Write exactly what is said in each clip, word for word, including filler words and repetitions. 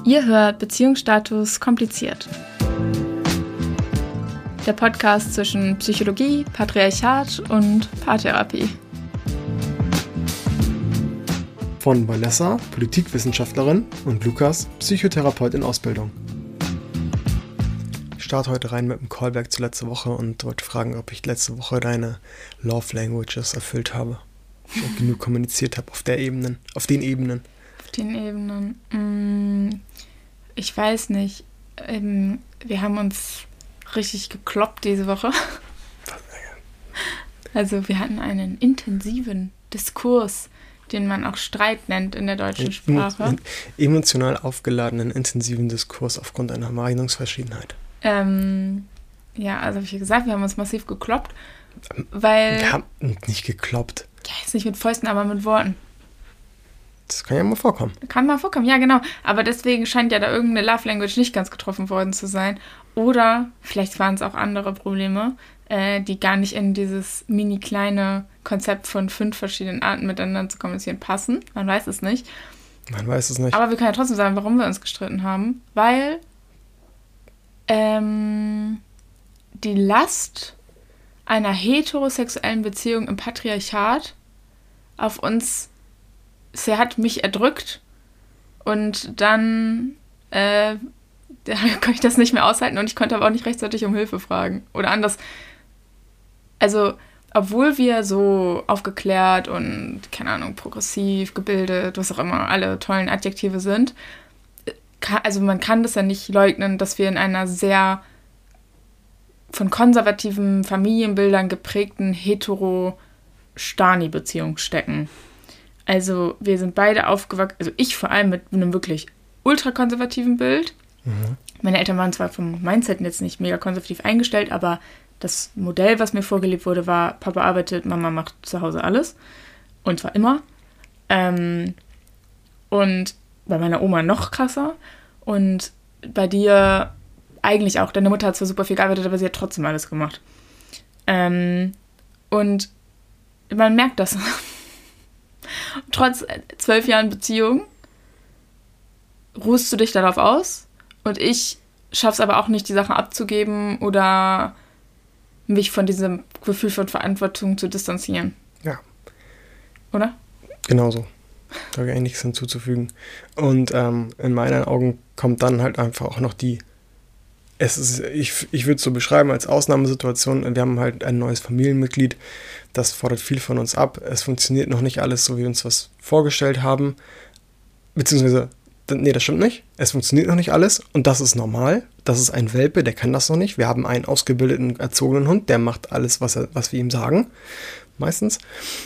Ihr hört Beziehungsstatus kompliziert. Der Podcast zwischen Psychologie, Patriarchat und Paartherapie. Von Vanessa, Politikwissenschaftlerin, und Lukas, Psychotherapeut in Ausbildung. Ich starte heute rein mit einem Callback zu letzter Woche und wollte fragen, ob ich letzte Woche deine Love Languages erfüllt habe. Ob ich genug kommuniziert habe auf der Ebene, auf den Ebenen. Auf den Ebenen. Ich weiß nicht. Wir haben uns richtig gekloppt diese Woche. Also wir hatten einen intensiven Diskurs, den man auch Streit nennt in der deutschen Sprache. Emotional aufgeladenen, intensiven Diskurs aufgrund einer Meinungsverschiedenheit. Ähm, ja, also habe ich ja gesagt, wir haben uns massiv gekloppt, weil... Wir haben nicht gekloppt. Ja, jetzt nicht mit Fäusten, aber mit Worten. Das kann ja mal vorkommen. Kann mal vorkommen, ja genau. Aber deswegen scheint ja da irgendeine Love Language nicht ganz getroffen worden zu sein. Oder vielleicht waren es auch andere Probleme, äh, die gar nicht in dieses mini kleine Konzept von fünf verschiedenen Arten miteinander zu kommunizieren passen. Man weiß es nicht. Man weiß es nicht. Aber wir können ja trotzdem sagen, warum wir uns gestritten haben. Weil ähm, die Last einer heterosexuellen Beziehung im Patriarchat auf uns, sie hat mich erdrückt und dann äh, da konnte ich das nicht mehr aushalten und ich konnte aber auch nicht rechtzeitig um Hilfe fragen. Oder anders. Also, obwohl wir so aufgeklärt und, keine Ahnung, progressiv, gebildet, was auch immer, alle tollen Adjektive sind, kann, also man kann das ja nicht leugnen, dass wir in einer sehr von konservativen Familienbildern geprägten hetero-Stani-Beziehung stecken. Also wir sind beide aufgewachsen, also ich vor allem mit einem wirklich ultrakonservativen Bild. Mhm. Meine Eltern waren zwar vom Mindset jetzt nicht mega konservativ eingestellt, aber das Modell, was mir vorgelebt wurde, war, Papa arbeitet, Mama macht zu Hause alles. Und zwar immer. Ähm, und bei meiner Oma noch krasser. Und bei dir eigentlich auch. Deine Mutter hat zwar super viel gearbeitet, aber sie hat trotzdem alles gemacht. Ähm, und man merkt das. Trotz zwölf Jahren Beziehung ruhst du dich darauf aus und ich schaff's aber auch nicht, die Sachen abzugeben oder mich von diesem Gefühl von Verantwortung zu distanzieren. Ja. Oder? Genauso. Da habe ich eigentlich nichts hinzuzufügen. Und ähm, in meinen Augen kommt dann halt einfach auch noch die, es ist, ich, ich würde es so beschreiben als Ausnahmesituation, wir haben halt ein neues Familienmitglied, das fordert viel von uns ab. Es funktioniert noch nicht alles, so wie wir uns was vorgestellt haben. Beziehungsweise, nee, das stimmt nicht. Es funktioniert noch nicht alles und das ist normal. Das ist ein Welpe, der kann das noch nicht. Wir haben einen ausgebildeten, erzogenen Hund, der macht alles, was, er, was wir ihm sagen. Meistens.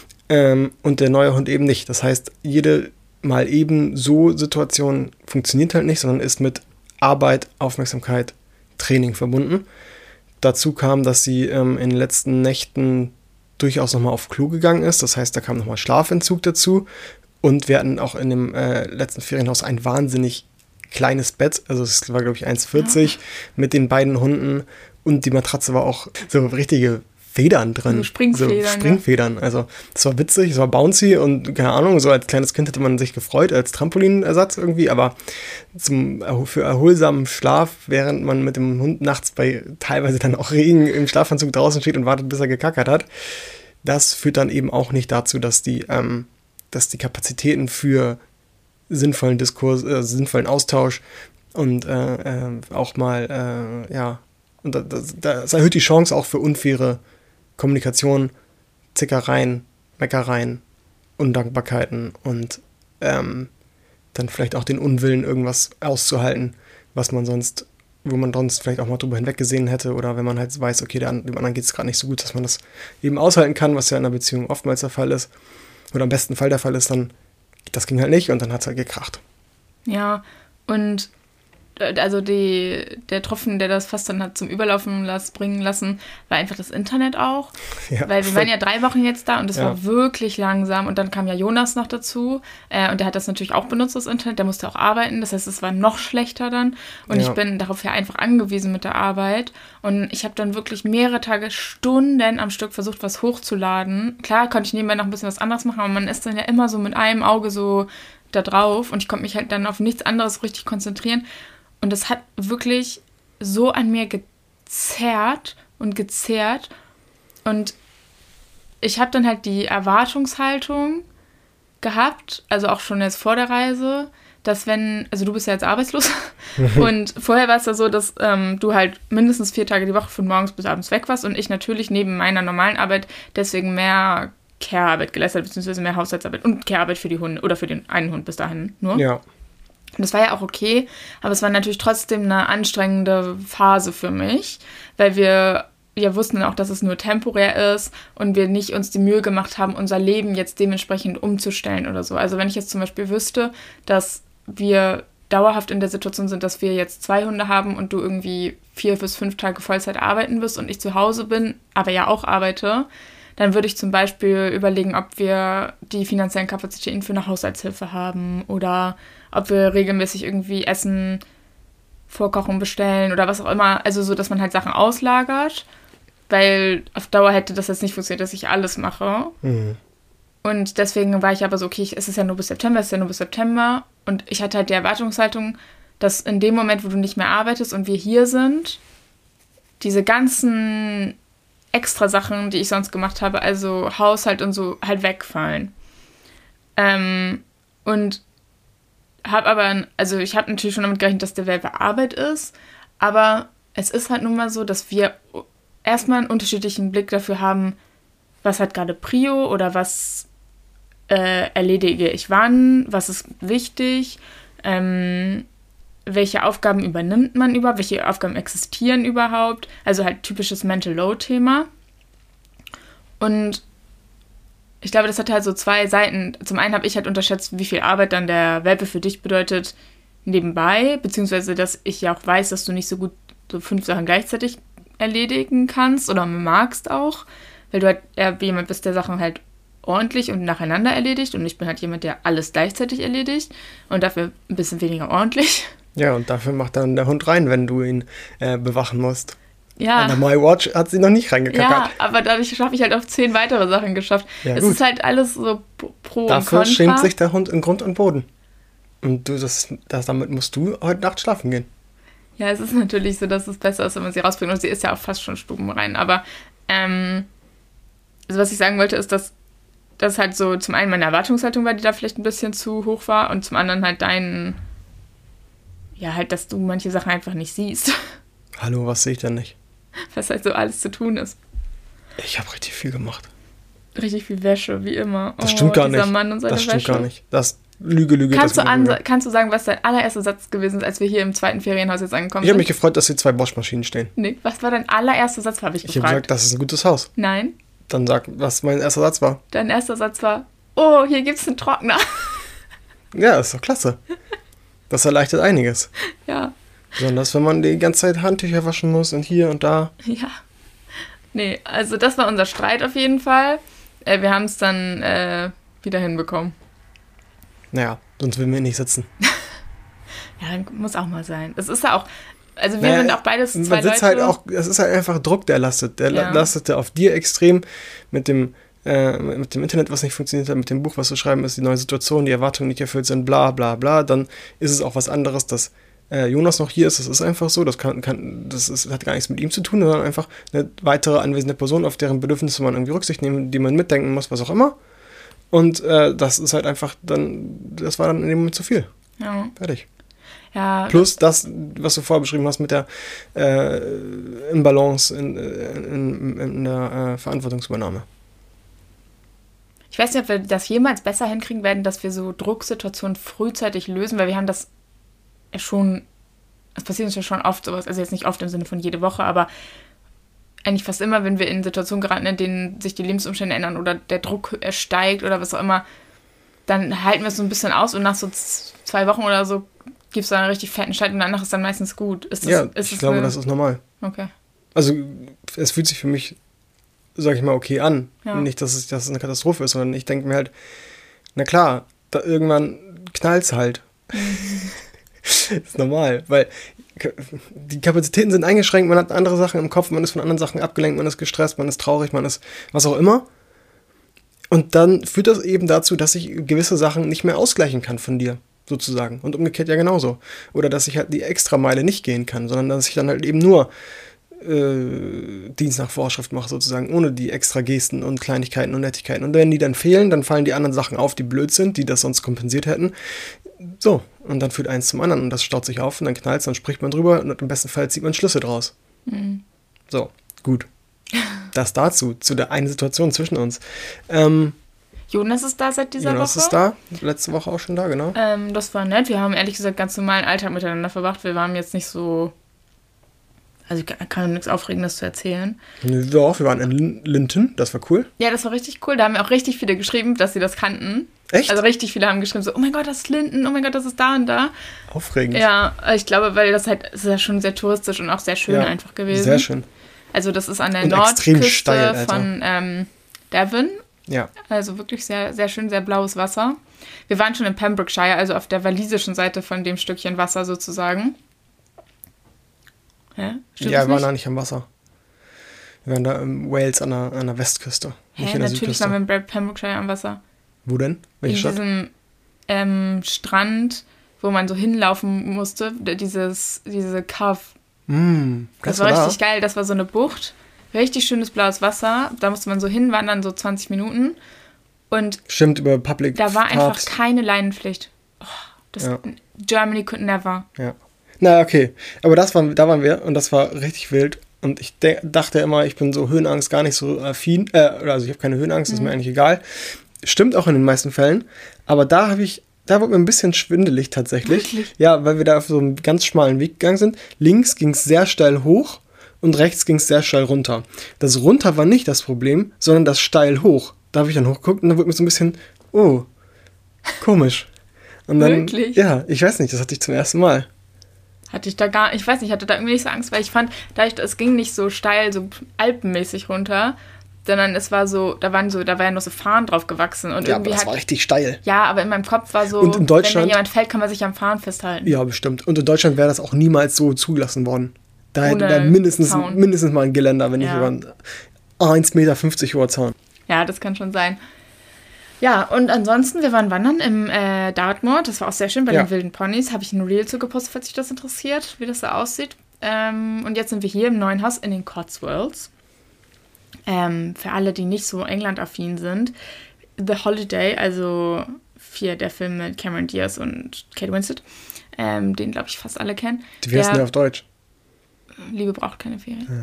Ähm, und der neue Hund eben nicht. Das heißt, jede mal eben so Situation funktioniert halt nicht, sondern ist mit Arbeit, Aufmerksamkeit, Training verbunden. Dazu kam, dass sie ähm, in den letzten Nächten durchaus nochmal auf Klo gegangen ist. Das heißt, da kam nochmal Schlafentzug dazu. Und wir hatten auch in dem äh, letzten Ferienhaus ein wahnsinnig kleines Bett. Also es war, glaube ich, eins vierzig ja. mit den beiden Hunden. Und die Matratze war auch so richtige Federn drin. So Springfedern. So Springfedern. Ja. Also das war witzig, es war bouncy und keine Ahnung, so als kleines Kind hätte man sich gefreut, als Trampolinersatz irgendwie. Aber zum, für erholsamen Schlaf, während man mit dem Hund nachts bei teilweise dann auch Regen im Schlafanzug draußen steht und wartet, bis er gekackert hat, das führt dann eben auch nicht dazu, dass die, ähm, dass die Kapazitäten für sinnvollen Diskurs, äh, sinnvollen Austausch und äh, äh, auch mal, äh, ja, und das, das erhöht die Chance auch für unfaire Kommunikation, Zickereien, Meckereien, Undankbarkeiten und ähm, dann vielleicht auch den Unwillen, irgendwas auszuhalten, was man sonst, wo man sonst vielleicht auch mal drüber hinweggesehen hätte oder wenn man halt weiß, okay, dem anderen geht es gerade nicht so gut, dass man das eben aushalten kann, was ja in einer Beziehung oftmals der Fall ist oder im besten Fall der Fall ist, dann das ging halt nicht und dann hat es halt gekracht. Ja, und also die, der Tropfen, der das fast dann hat zum Überlaufen las, bringen lassen, war einfach das Internet auch. Ja, weil wir waren ja drei Wochen jetzt da und es ja. war wirklich langsam. Und dann kam ja Jonas noch dazu äh, und der hat das natürlich auch benutzt, das Internet. Der musste auch arbeiten, das heißt, es war noch schlechter dann. Und ja. ich bin darauf ja einfach angewiesen mit der Arbeit. Und ich habe dann wirklich mehrere Tage, Stunden am Stück versucht, was hochzuladen. Klar konnte ich nebenbei noch ein bisschen was anderes machen, aber man ist dann ja immer so mit einem Auge so da drauf und ich konnte mich halt dann auf nichts anderes richtig konzentrieren. Und das hat wirklich so an mir gezerrt und gezerrt. Und ich habe dann halt die Erwartungshaltung gehabt, also auch schon jetzt vor der Reise, dass wenn, also du bist ja jetzt arbeitslos und vorher war es ja so, dass ähm, du halt mindestens vier Tage die Woche von morgens bis abends weg warst und ich natürlich neben meiner normalen Arbeit deswegen mehr Care-Arbeit geleistet, beziehungsweise mehr Haushaltsarbeit und Care-Arbeit für die Hunde oder für den einen Hund bis dahin nur. Ja. Und das war ja auch okay, aber es war natürlich trotzdem eine anstrengende Phase für mich, weil wir ja wussten auch, dass es nur temporär ist und wir nicht uns die Mühe gemacht haben, unser Leben jetzt dementsprechend umzustellen oder so. Also wenn ich jetzt zum Beispiel wüsste, dass wir dauerhaft in der Situation sind, dass wir jetzt zwei Hunde haben und du irgendwie vier bis fünf Tage Vollzeit arbeiten wirst und ich zu Hause bin, aber ja auch arbeite, dann würde ich zum Beispiel überlegen, ob wir die finanziellen Kapazitäten für eine Haushaltshilfe haben oder ob wir regelmäßig irgendwie Essen vorkochen, bestellen oder was auch immer. Also so, dass man halt Sachen auslagert, weil auf Dauer hätte das jetzt nicht funktioniert, dass ich alles mache. Mhm. Und deswegen war ich aber so, okay, es ist ja nur bis September, es ist ja nur bis September. Und ich hatte halt die Erwartungshaltung, dass in dem Moment, wo du nicht mehr arbeitest und wir hier sind, diese ganzen extra Sachen, die ich sonst gemacht habe, also Haushalt und so, halt wegfallen. Ähm, und habe aber, also ich habe natürlich schon damit gerechnet, dass der Welpe Arbeit ist, aber es ist halt nun mal so, dass wir erstmal einen unterschiedlichen Blick dafür haben, was hat gerade Prio oder was äh, erledige ich wann, was ist wichtig, ähm, welche Aufgaben übernimmt man überhaupt, welche Aufgaben existieren überhaupt, also halt typisches Mental Load-Thema. Und ich glaube, das hat halt so zwei Seiten. Zum einen habe ich halt unterschätzt, wie viel Arbeit dann der Welpe für dich bedeutet nebenbei, beziehungsweise, dass ich ja auch weiß, dass du nicht so gut so fünf Sachen gleichzeitig erledigen kannst oder magst auch, weil du halt eher jemand bist, der Sachen halt ordentlich und nacheinander erledigt und ich bin halt jemand, der alles gleichzeitig erledigt und dafür ein bisschen weniger ordentlich. Ja, und dafür macht dann der Hund rein, wenn du ihn äh, bewachen musst. Ja. An der MyWatch hat sie noch nicht reingekackert. Ja, aber dadurch schaffe ich halt auch zehn weitere Sachen geschafft. Ja, es gut. Ist halt alles so pro und Dafür contra. schämt sich der Hund in Grund und Boden. Und du, das, das, damit musst du heute Nacht schlafen gehen. Ja, es ist natürlich so, dass es besser ist, wenn man sie rausbringt. Und sie ist ja auch fast schon stubenrein. Aber ähm, also was ich sagen wollte, ist, dass das halt so zum einen meine Erwartungshaltung war, die da vielleicht ein bisschen zu hoch war. Und zum anderen halt dein, ja, halt, dass du manche Sachen einfach nicht siehst. Hallo, was sehe ich denn nicht? Was halt so alles zu tun ist. Ich habe richtig viel gemacht. Richtig viel Wäsche, wie immer. Das stimmt oh, gar dieser nicht. Mann und seine das stimmt Wäsche. gar nicht. Das Lüge, Lüge. Kannst, das du ansa- kannst du sagen, was dein allererster Satz gewesen ist, als wir hier im zweiten Ferienhaus jetzt angekommen ich sind? Ich habe mich gefreut, dass hier zwei Waschmaschinen stehen. Nee, was war dein allererster Satz, habe ich gefragt. Ich habe gesagt, das ist ein gutes Haus. Nein. Dann sag, was mein erster Satz war. Dein erster Satz war, oh, hier gibt's einen Trockner. Ja, ist doch klasse. Das erleichtert einiges. Ja. Besonders, wenn man die ganze Zeit Handtücher waschen muss und hier und da. Ja. Nee, also das war unser Streit auf jeden Fall. Äh, wir haben es dann äh, wieder hinbekommen. Naja, sonst würden wir nicht sitzen. Ja, muss auch mal sein. Es ist ja auch, also wir naja, sind auch beides zwei man sitzt Leute. Halt auch, es ist halt einfach Druck, der lastet. Der ja. lastete auf dir extrem mit dem, äh, mit dem Internet, was nicht funktioniert hat, mit dem Buch, was zu schreiben ist, die neue Situation, die Erwartungen nicht erfüllt sind, bla bla bla. Dann ist es auch was anderes, dass äh, Jonas noch hier ist. Das ist einfach so. Das, kann, kann, das ist, hat gar nichts mit ihm zu tun, sondern einfach eine weitere anwesende Person, auf deren Bedürfnisse man irgendwie Rücksicht nehmen, die man mitdenken muss, was auch immer. Und äh, das ist halt einfach dann, das war dann in dem Moment zu viel. Ja. Fertig. Ja. Plus das, was du vorher beschrieben hast mit der äh, Imbalance in, in, in der äh, Verantwortungsübernahme. Ich weiß nicht, ob wir das jemals besser hinkriegen werden, dass wir so Drucksituationen frühzeitig lösen, weil wir haben das ja schon, es passiert uns ja schon oft sowas, also jetzt nicht oft im Sinne von jede Woche, aber eigentlich fast immer, wenn wir in Situationen geraten, in denen sich die Lebensumstände ändern oder der Druck steigt oder was auch immer, dann halten wir es so ein bisschen aus und nach so zwei Wochen oder so gibt es da einen richtig fetten Streit und danach ist dann meistens gut. Ist das, ja, ist ich glaube, eine... das ist normal. Okay. Also es fühlt sich für mich, sag ich mal, okay an. Ja. Nicht, dass es, dass es eine Katastrophe ist, sondern ich denke mir halt, na klar, da irgendwann knallt es halt. Ist normal, weil die Kapazitäten sind eingeschränkt, man hat andere Sachen im Kopf, man ist von anderen Sachen abgelenkt, man ist gestresst, man ist traurig, man ist was auch immer. Und dann führt das eben dazu, dass ich gewisse Sachen nicht mehr ausgleichen kann von dir, sozusagen. Und umgekehrt ja genauso. Oder dass ich halt die Extrameile nicht gehen kann, sondern dass ich dann halt eben nur äh, Dienst nach Vorschrift mache, sozusagen, ohne die extra Gesten und Kleinigkeiten und Nettigkeiten. Und wenn die dann fehlen, dann fallen die anderen Sachen auf, die blöd sind, die das sonst kompensiert hätten. So, und dann führt eins zum anderen und das staut sich auf und dann knallt es, dann spricht man drüber und im besten Fall zieht man Schlüsse draus. Mhm. So, gut. Das dazu, zu der einen Situation zwischen uns. Ähm, Jonas ist da seit dieser Jonas Woche. ist da, letzte Woche auch schon da, genau. Ähm, das war nett. Wir haben ehrlich gesagt ganz normalen Alltag miteinander verbracht. Wir waren jetzt nicht so... Also ich kann nichts Aufregendes zu erzählen. Ja, wir waren in Linton, das war cool. Ja, das war richtig cool. Da haben mir auch richtig viele geschrieben, dass sie das kannten. Echt? Also richtig viele haben geschrieben so, oh mein Gott, das ist Linton, oh mein Gott, das ist da und da. Aufregend. Ja, ich glaube, weil das halt, das ist ja schon sehr touristisch und auch sehr schön ja, einfach gewesen. Sehr schön. Also das ist an der und extrem Nordküste steil, Alter. von ähm, Devon. Ja. Also wirklich sehr, sehr schön, sehr blaues Wasser. Wir waren schon in Pembrokeshire, also auf der walisischen Seite von dem Stückchen Wasser sozusagen. Hä? Stimmt ja, das wir waren nicht? da nicht am Wasser. Wir waren da in Wales an der, an der Westküste. Hä? Nicht in der Natürlich Südküste. waren wir in Pembrokeshire am Wasser. Wo denn? Welche in Stadt? diesem ähm, Strand, wo man so hinlaufen musste, dieses, diese Cove. Mm, Das war richtig geil, das war so eine Bucht, richtig schönes blaues Wasser, da musste man so hinwandern, so zwanzig Minuten und Stimmt, über Public da war einfach Parks. keine Leinenpflicht. Oh, das, Ja. Germany could never. Ja. Na, okay. Aber das war, da waren wir und das war richtig wild. Und ich de- dachte immer, ich bin so Höhenangst gar nicht so affin. Äh, also ich habe keine Höhenangst, ist mir eigentlich egal. Stimmt auch in den meisten Fällen. Aber da habe ich, da wurde mir ein bisschen schwindelig tatsächlich. Wirklich? Ja, weil wir da auf so einem ganz schmalen Weg gegangen sind. Links ging es sehr steil hoch und rechts ging es sehr steil runter. Das runter war nicht das Problem, sondern das steil hoch. Da habe ich dann hochgeguckt und da wurde mir so ein bisschen, oh, komisch. Und dann, Wirklich? Ja, ich weiß nicht, das hatte ich zum ersten Mal. Hatte ich da gar, ich weiß nicht, ich hatte da irgendwie nicht so Angst, weil ich fand, dadurch, es ging nicht so steil, so alpenmäßig runter, sondern es war so, da waren so, da war ja noch so Farn drauf gewachsen und Ja, irgendwie aber das hat, war richtig steil. ja, aber in meinem Kopf war so, Und in Deutschland- wenn da jemand fällt, kann man sich am Farn festhalten. Ja, bestimmt. Und in Deutschland wäre das auch niemals so zugelassen worden. Da hätte Ohne da mindestens, Zaun. mindestens mal ein Geländer, wenn nicht Ja. über ein eins Komma fünfzig Meter hoher Zaun. Ja, das kann schon sein. Ja, und ansonsten, wir waren wandern im äh, Dartmoor. Das war auch sehr schön bei Ja. den wilden Ponys. Habe ich ein Reel zu gepostet, falls sich das interessiert, wie das da aussieht. Ähm, und jetzt sind wir hier im neuen Haus in den Cotswolds. Ähm, für alle, die nicht so England-affin sind. The Holiday, also vier der Film mit Cameron Diaz und Kate Winslet, ähm, den, glaube ich, fast alle kennen. Wie heißt Der- denn der auf Deutsch? Liebe braucht keine Ferien.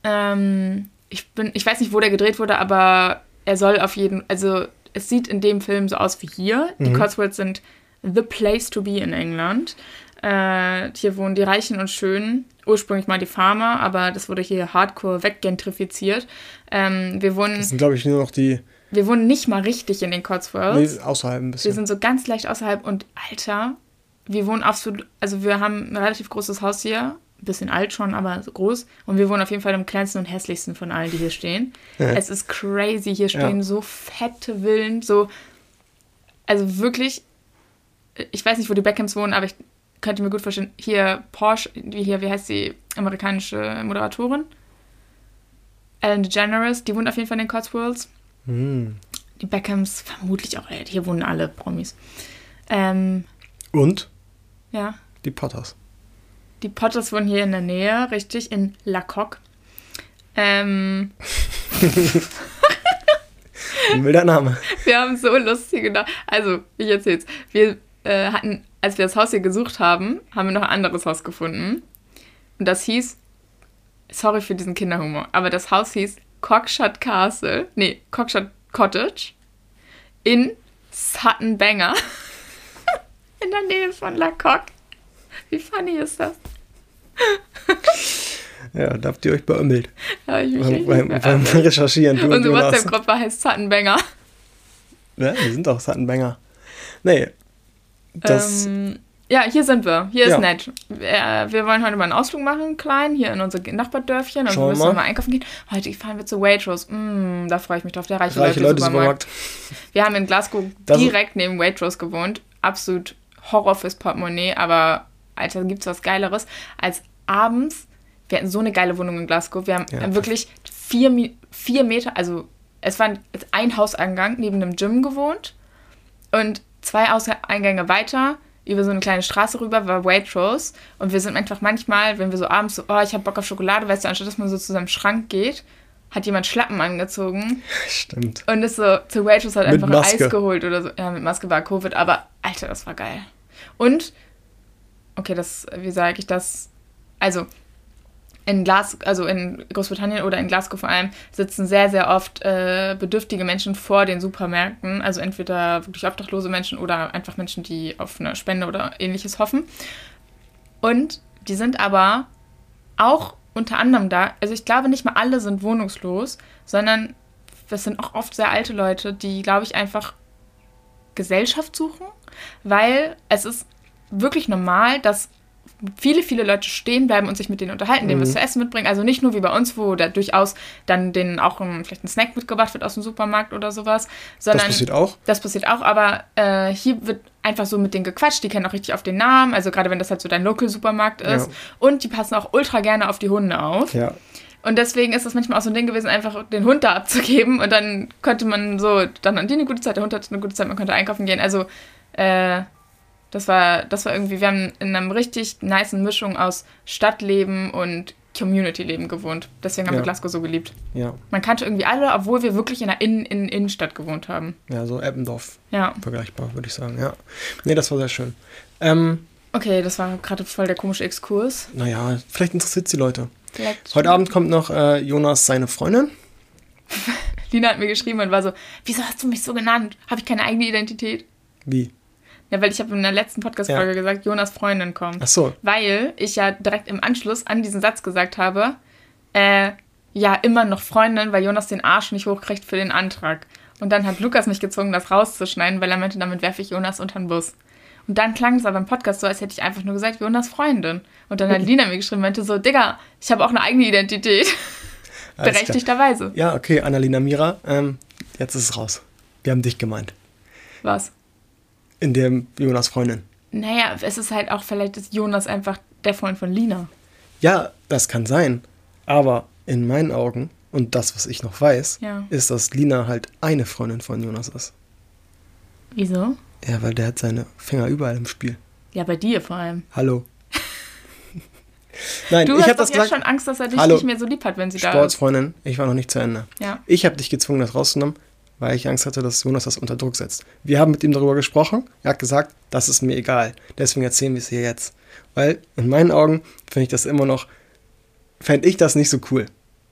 Ähm, ich bin, ich weiß nicht, wo der gedreht wurde, aber er soll auf jeden, also es sieht in dem Film so aus wie hier. Die Cotswolds sind the place to be in England. Äh, hier wohnen die Reichen und Schönen. Ursprünglich mal die Farmer, aber das wurde hier hardcore weggentrifiziert. Ähm, wir wohnen, Das sind, glaube ich, nur noch die wir wohnen nicht mal richtig in den Cotswolds. nee, außerhalb ein Wir bisschen. sind so ganz leicht außerhalb und Alter, wir wohnen absolut, also wir haben ein relativ großes Haus hier, ein bisschen alt schon, aber so groß. Und wir wohnen auf jeden Fall im kleinsten und hässlichsten von allen, die hier stehen. Ja. Es ist crazy, hier stehen Ja. so fette Villen, so, also wirklich, ich weiß nicht, wo die Beckhams wohnen, aber ich könnte mir gut vorstellen, hier Porsche, wie hier, wie heißt die amerikanische Moderatorin? Ellen DeGeneres, die wohnt auf jeden Fall in den Cotswolds. Hm. Die Beckhams vermutlich auch, hier wohnen alle Promis. Ähm, Und ja, die Potters. die Potters wohnen hier in der Nähe, richtig, in La Coque. Ähm, Ein wilder Name. wir haben so lustige, Na- also ich erzähl's. Wir äh, hatten, als wir das Haus hier gesucht haben, haben wir noch ein anderes Haus gefunden. Und das hieß, sorry für diesen Kinderhumor, aber das Haus hieß Cockshut Castle, nee, Cockshut Cottage in Sutton Banger. In der Nähe von La Coque. Wie funny ist das? Ja, da habt ihr euch beömmelt. Da hab ich mich Beim, richtig beim, beim beömmelt. Recherchieren. Du und Unsere Jonas. WhatsApp-Gruppe heißt Sutton Banger. Ja, wir sind auch Sattenbanger. Nee. Das, Ähm, ja, hier sind wir. Hier Ja. ist nett. Wir, wir wollen heute mal einen Ausflug machen, klein, hier in unser Nachbardörfchen. Und Schauen wir wir müssen mal. mal einkaufen gehen. Heute fahren wir zu Waitrose. Mm, da freue ich mich drauf. Der reiche, reiche Leute Leute-Supermarkt. Supermarkt. Wir haben in Glasgow Das ist- direkt neben Waitrose gewohnt. Absolut Horror fürs Portemonnaie, aber Alter, gibt's was Geileres als abends. Wir hatten so eine geile Wohnung in Glasgow. Wir haben Ja, wirklich vier, Mi- vier Meter, also es war ein Hauseingang neben einem Gym gewohnt und zwei Auseingänge weiter, über so eine kleine Straße rüber, war Waitrose. Und wir sind einfach manchmal, wenn wir so abends so, oh, ich hab Bock auf Schokolade, weißt du, anstatt dass man so zu seinem Schrank geht, hat jemand Schlappen angezogen. Stimmt. Und ist so zu Waitrose, hat Mit einfach ein Maske. Eis geholt oder so. Ja, mit Maske war Covid, aber Alter, das war geil. Und, okay, das, wie sage ich das? Also, in Glas, also in Großbritannien oder in Glasgow vor allem, sitzen sehr, sehr oft äh, bedürftige Menschen vor den Supermärkten. Also entweder wirklich obdachlose Menschen oder einfach Menschen, die auf eine Spende oder ähnliches hoffen. Und die sind aber auch unter anderem da, also ich glaube nicht mal alle sind wohnungslos, sondern das sind auch oft sehr alte Leute, die, glaube ich, einfach Gesellschaft suchen, weil es ist wirklich normal, dass viele, viele Leute stehen bleiben und sich mit denen unterhalten, denen Mhm. was zu essen mitbringen. Also nicht nur wie bei uns, wo da durchaus dann denen auch ein, vielleicht ein Snack mitgebracht wird aus dem Supermarkt oder sowas. Sondern Das passiert auch? Das passiert auch, aber äh, hier wird einfach so mit denen gequatscht. Die kennen auch richtig auf den Namen, also gerade wenn das halt so dein Local-Supermarkt ist. Ja. Und die passen auch ultra gerne auf die Hunde auf. Ja. Und deswegen ist das manchmal auch so ein Ding gewesen, einfach den Hund da abzugeben und dann konnte man so, dann an die eine gute Zeit, der Hund hatte eine gute Zeit, man konnte einkaufen gehen. Also, äh, das war, das war irgendwie, wir haben in einer richtig nicen Mischung aus Stadtleben und Community-Leben gewohnt. Deswegen haben Ja. wir Glasgow so geliebt. Ja. Man kannte irgendwie alle, obwohl wir wirklich in einer Innen in Innenstadt gewohnt haben. Ja, so Eppendorf Ja. vergleichbar, würde ich sagen, ja. Nee, das war sehr schön. Ähm, Okay, das war gerade voll der komische Exkurs. naja, vielleicht interessiert es die Leute. Vielleicht Heute Abend kommt noch äh, Jonas, seine Freundin. Lina hat mir geschrieben und war so, wieso hast du mich so genannt? Habe ich keine eigene Identität? Wie? Ja, weil ich habe in der letzten Podcast-Folge Ja. gesagt, Jonas Freundin kommt. Ach so. Weil ich ja direkt im Anschluss an diesen Satz gesagt habe, äh, ja, immer noch Freundin, weil Jonas den Arsch nicht hochkriegt für den Antrag. Und dann hat Lukas mich gezwungen, das rauszuschneiden, weil er meinte, damit werfe ich Jonas unter den Bus. Und dann klang es aber im Podcast so, als hätte ich einfach nur gesagt, Jonas Freundin. Und dann hat Lina mir geschrieben, meinte so, Digga, ich habe auch eine eigene Identität. Alles klar. Berechtigterweise. Ja, okay, Annalena Mira, ähm, jetzt ist es raus. Wir haben dich gemeint. Was? In dem Jonas Freundin. Naja, es ist halt auch, vielleicht ist Jonas einfach der Freund von Lina. Ja, das kann sein. Aber in meinen Augen, und das, was ich noch weiß, Ja. ist, dass Lina halt eine Freundin von Jonas ist. Wieso? Ja, weil der hat seine Finger überall im Spiel. Ja, bei dir vor allem. Hallo. Nein, Du ich hast habe doch das jetzt gesagt. schon Angst, dass er dich Hallo. nicht mehr so lieb hat, wenn sie da ist. Sportsfreundin, ich war noch nicht zu Ende. Ja. Ich habe dich gezwungen, das rauszunehmen, weil ich Angst hatte, dass Jonas das unter Druck setzt. Wir haben mit ihm darüber gesprochen. Er hat gesagt, das ist mir egal. Deswegen erzählen wir es hier jetzt. Weil in meinen Augen finde ich das immer noch, fände ich das nicht so cool.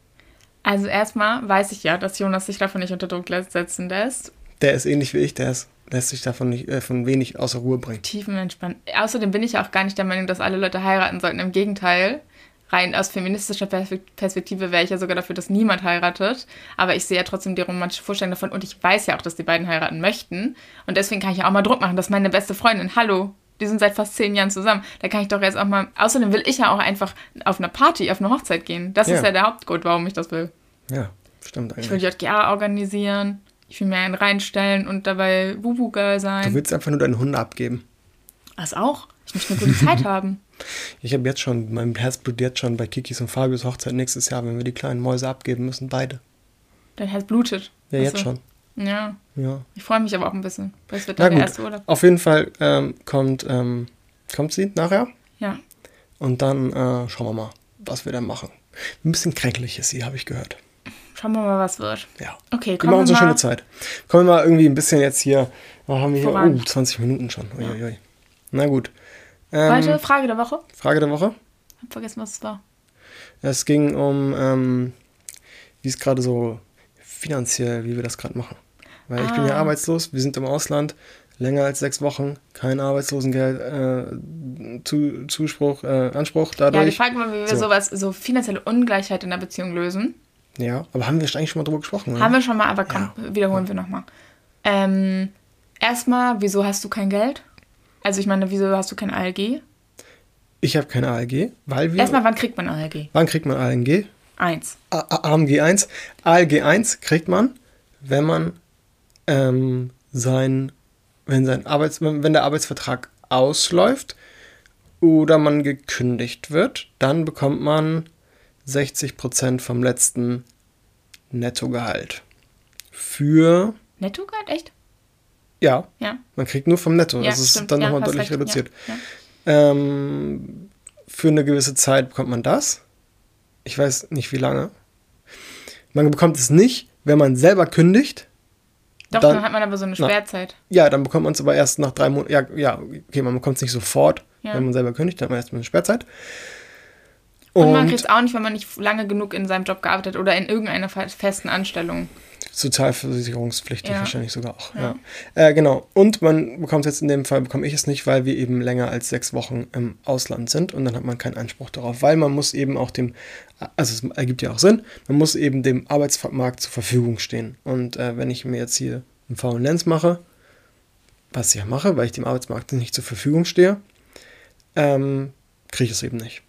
Also erstmal weiß ich ja, dass Jonas sich davon nicht unter Druck setzen lässt. Der ist ähnlich wie ich, der ist, lässt sich davon nicht, äh, von wenig außer Ruhe bringen. Tiefenentspannt. Außerdem bin ich ja auch gar nicht der Meinung, dass alle Leute heiraten sollten. Im Gegenteil. Rein aus feministischer Perspektive wäre ich ja sogar dafür, dass niemand heiratet. Aber ich sehe ja trotzdem die romantische Vorstellung davon und ich weiß ja auch, dass die beiden heiraten möchten. Und deswegen kann ich ja auch mal Druck machen, dass meine beste Freundin, hallo, die sind seit fast zehn Jahren zusammen. Da kann ich doch jetzt auch mal, außerdem will ich ja auch einfach auf eine Party, auf eine Hochzeit gehen. Das Ja. ist ja der Hauptgrund, warum ich das will. Ja, stimmt Ich will eigentlich. J G A organisieren, ich will mir einen reinstellen und dabei Wubu-Girl Du sein. willst einfach nur deinen Hund abgeben. Das auch. Ich möchte eine gute Zeit haben. Ich habe jetzt schon, mein Herz blutet jetzt schon bei Kikis und Fabius Hochzeit nächstes Jahr, wenn wir die kleinen Mäuse abgeben müssen, beide. Dein Herz blutet. Ja, Weißt jetzt du? schon. Ja, Ja. ich freue mich aber auch ein bisschen. Weil es wird Na dann der gut, erste Urlaub. auf jeden Fall ähm, kommt, ähm, kommt sie nachher Ja. und dann äh, schauen wir mal, was wir dann machen. Ein bisschen kränklich ist sie, habe ich gehört. Schauen wir mal, was wird. Ja. Okay, Wir kommen machen wir uns eine mal. schöne Zeit. Kommen wir mal irgendwie ein bisschen jetzt hier, was haben wir hier? Voran. Oh, zwanzig Minuten schon. Uiuiui. Na gut. Ähm, Heute Frage der Woche. Frage der Woche. Hab vergessen, was es war. Es ging um, ähm, wie es gerade so finanziell, wie wir das gerade machen. Weil ich bin ja Ah. arbeitslos, wir sind im Ausland, länger als sechs Wochen, kein Arbeitslosengeld, äh, zu, Zuspruch, äh, Anspruch Ja, die dadurch. Frage mal, wie wir So. sowas, so finanzielle Ungleichheit in der Beziehung lösen. Ja, aber haben wir eigentlich schon mal drüber gesprochen? Oder? Haben wir schon mal, aber komm, wiederholen wir nochmal. Ähm, erstmal, wieso hast du kein Geld? Also ich meine, wieso hast du kein A L G? Ich habe keine A L G, weil wir... Erstmal, wann kriegt man A L G? Wann kriegt man A L G? Eins. A- A- A M G eins. A L G eins kriegt man, wenn man ähm, sein, wenn sein Arbeits, wenn wenn der Arbeitsvertrag ausläuft oder man gekündigt wird, dann bekommt man sechzig Prozent vom letzten Nettogehalt. für... Nettogehalt, echt? Ja, Ja. Man kriegt nur vom Netto. Ja, das ist stimmt. dann Ja, nochmal hast deutlich recht. reduziert. Ja, ja. Ähm, für eine gewisse Zeit bekommt man das. Ich weiß nicht, wie lange. Man bekommt es nicht, wenn man selber kündigt. Doch, dann, dann hat man aber so eine Sperrzeit. Na, ja, dann bekommt man es aber erst nach drei Monaten. Ja, ja, okay, man bekommt es nicht sofort, Ja. wenn man selber kündigt, dann hat man erstmal eine Sperrzeit. Und, Und man kriegt es auch nicht, wenn man nicht lange genug in seinem Job gearbeitet hat oder in irgendeiner festen Anstellung. sozialversicherungspflichtig Ja. wahrscheinlich sogar auch. Ja. Ja. Äh, genau. Und man bekommt es jetzt in dem Fall, bekomme ich es nicht, weil wir eben länger als sechs Wochen im Ausland sind und dann hat man keinen Anspruch darauf, weil man muss eben auch dem, also es ergibt ja auch Sinn, man muss eben dem Arbeitsmarkt zur Verfügung stehen. Und äh, wenn ich mir jetzt hier einen Faulenz mache, was ich ja mache, weil ich dem Arbeitsmarkt nicht zur Verfügung stehe, ähm, kriege ich es eben nicht.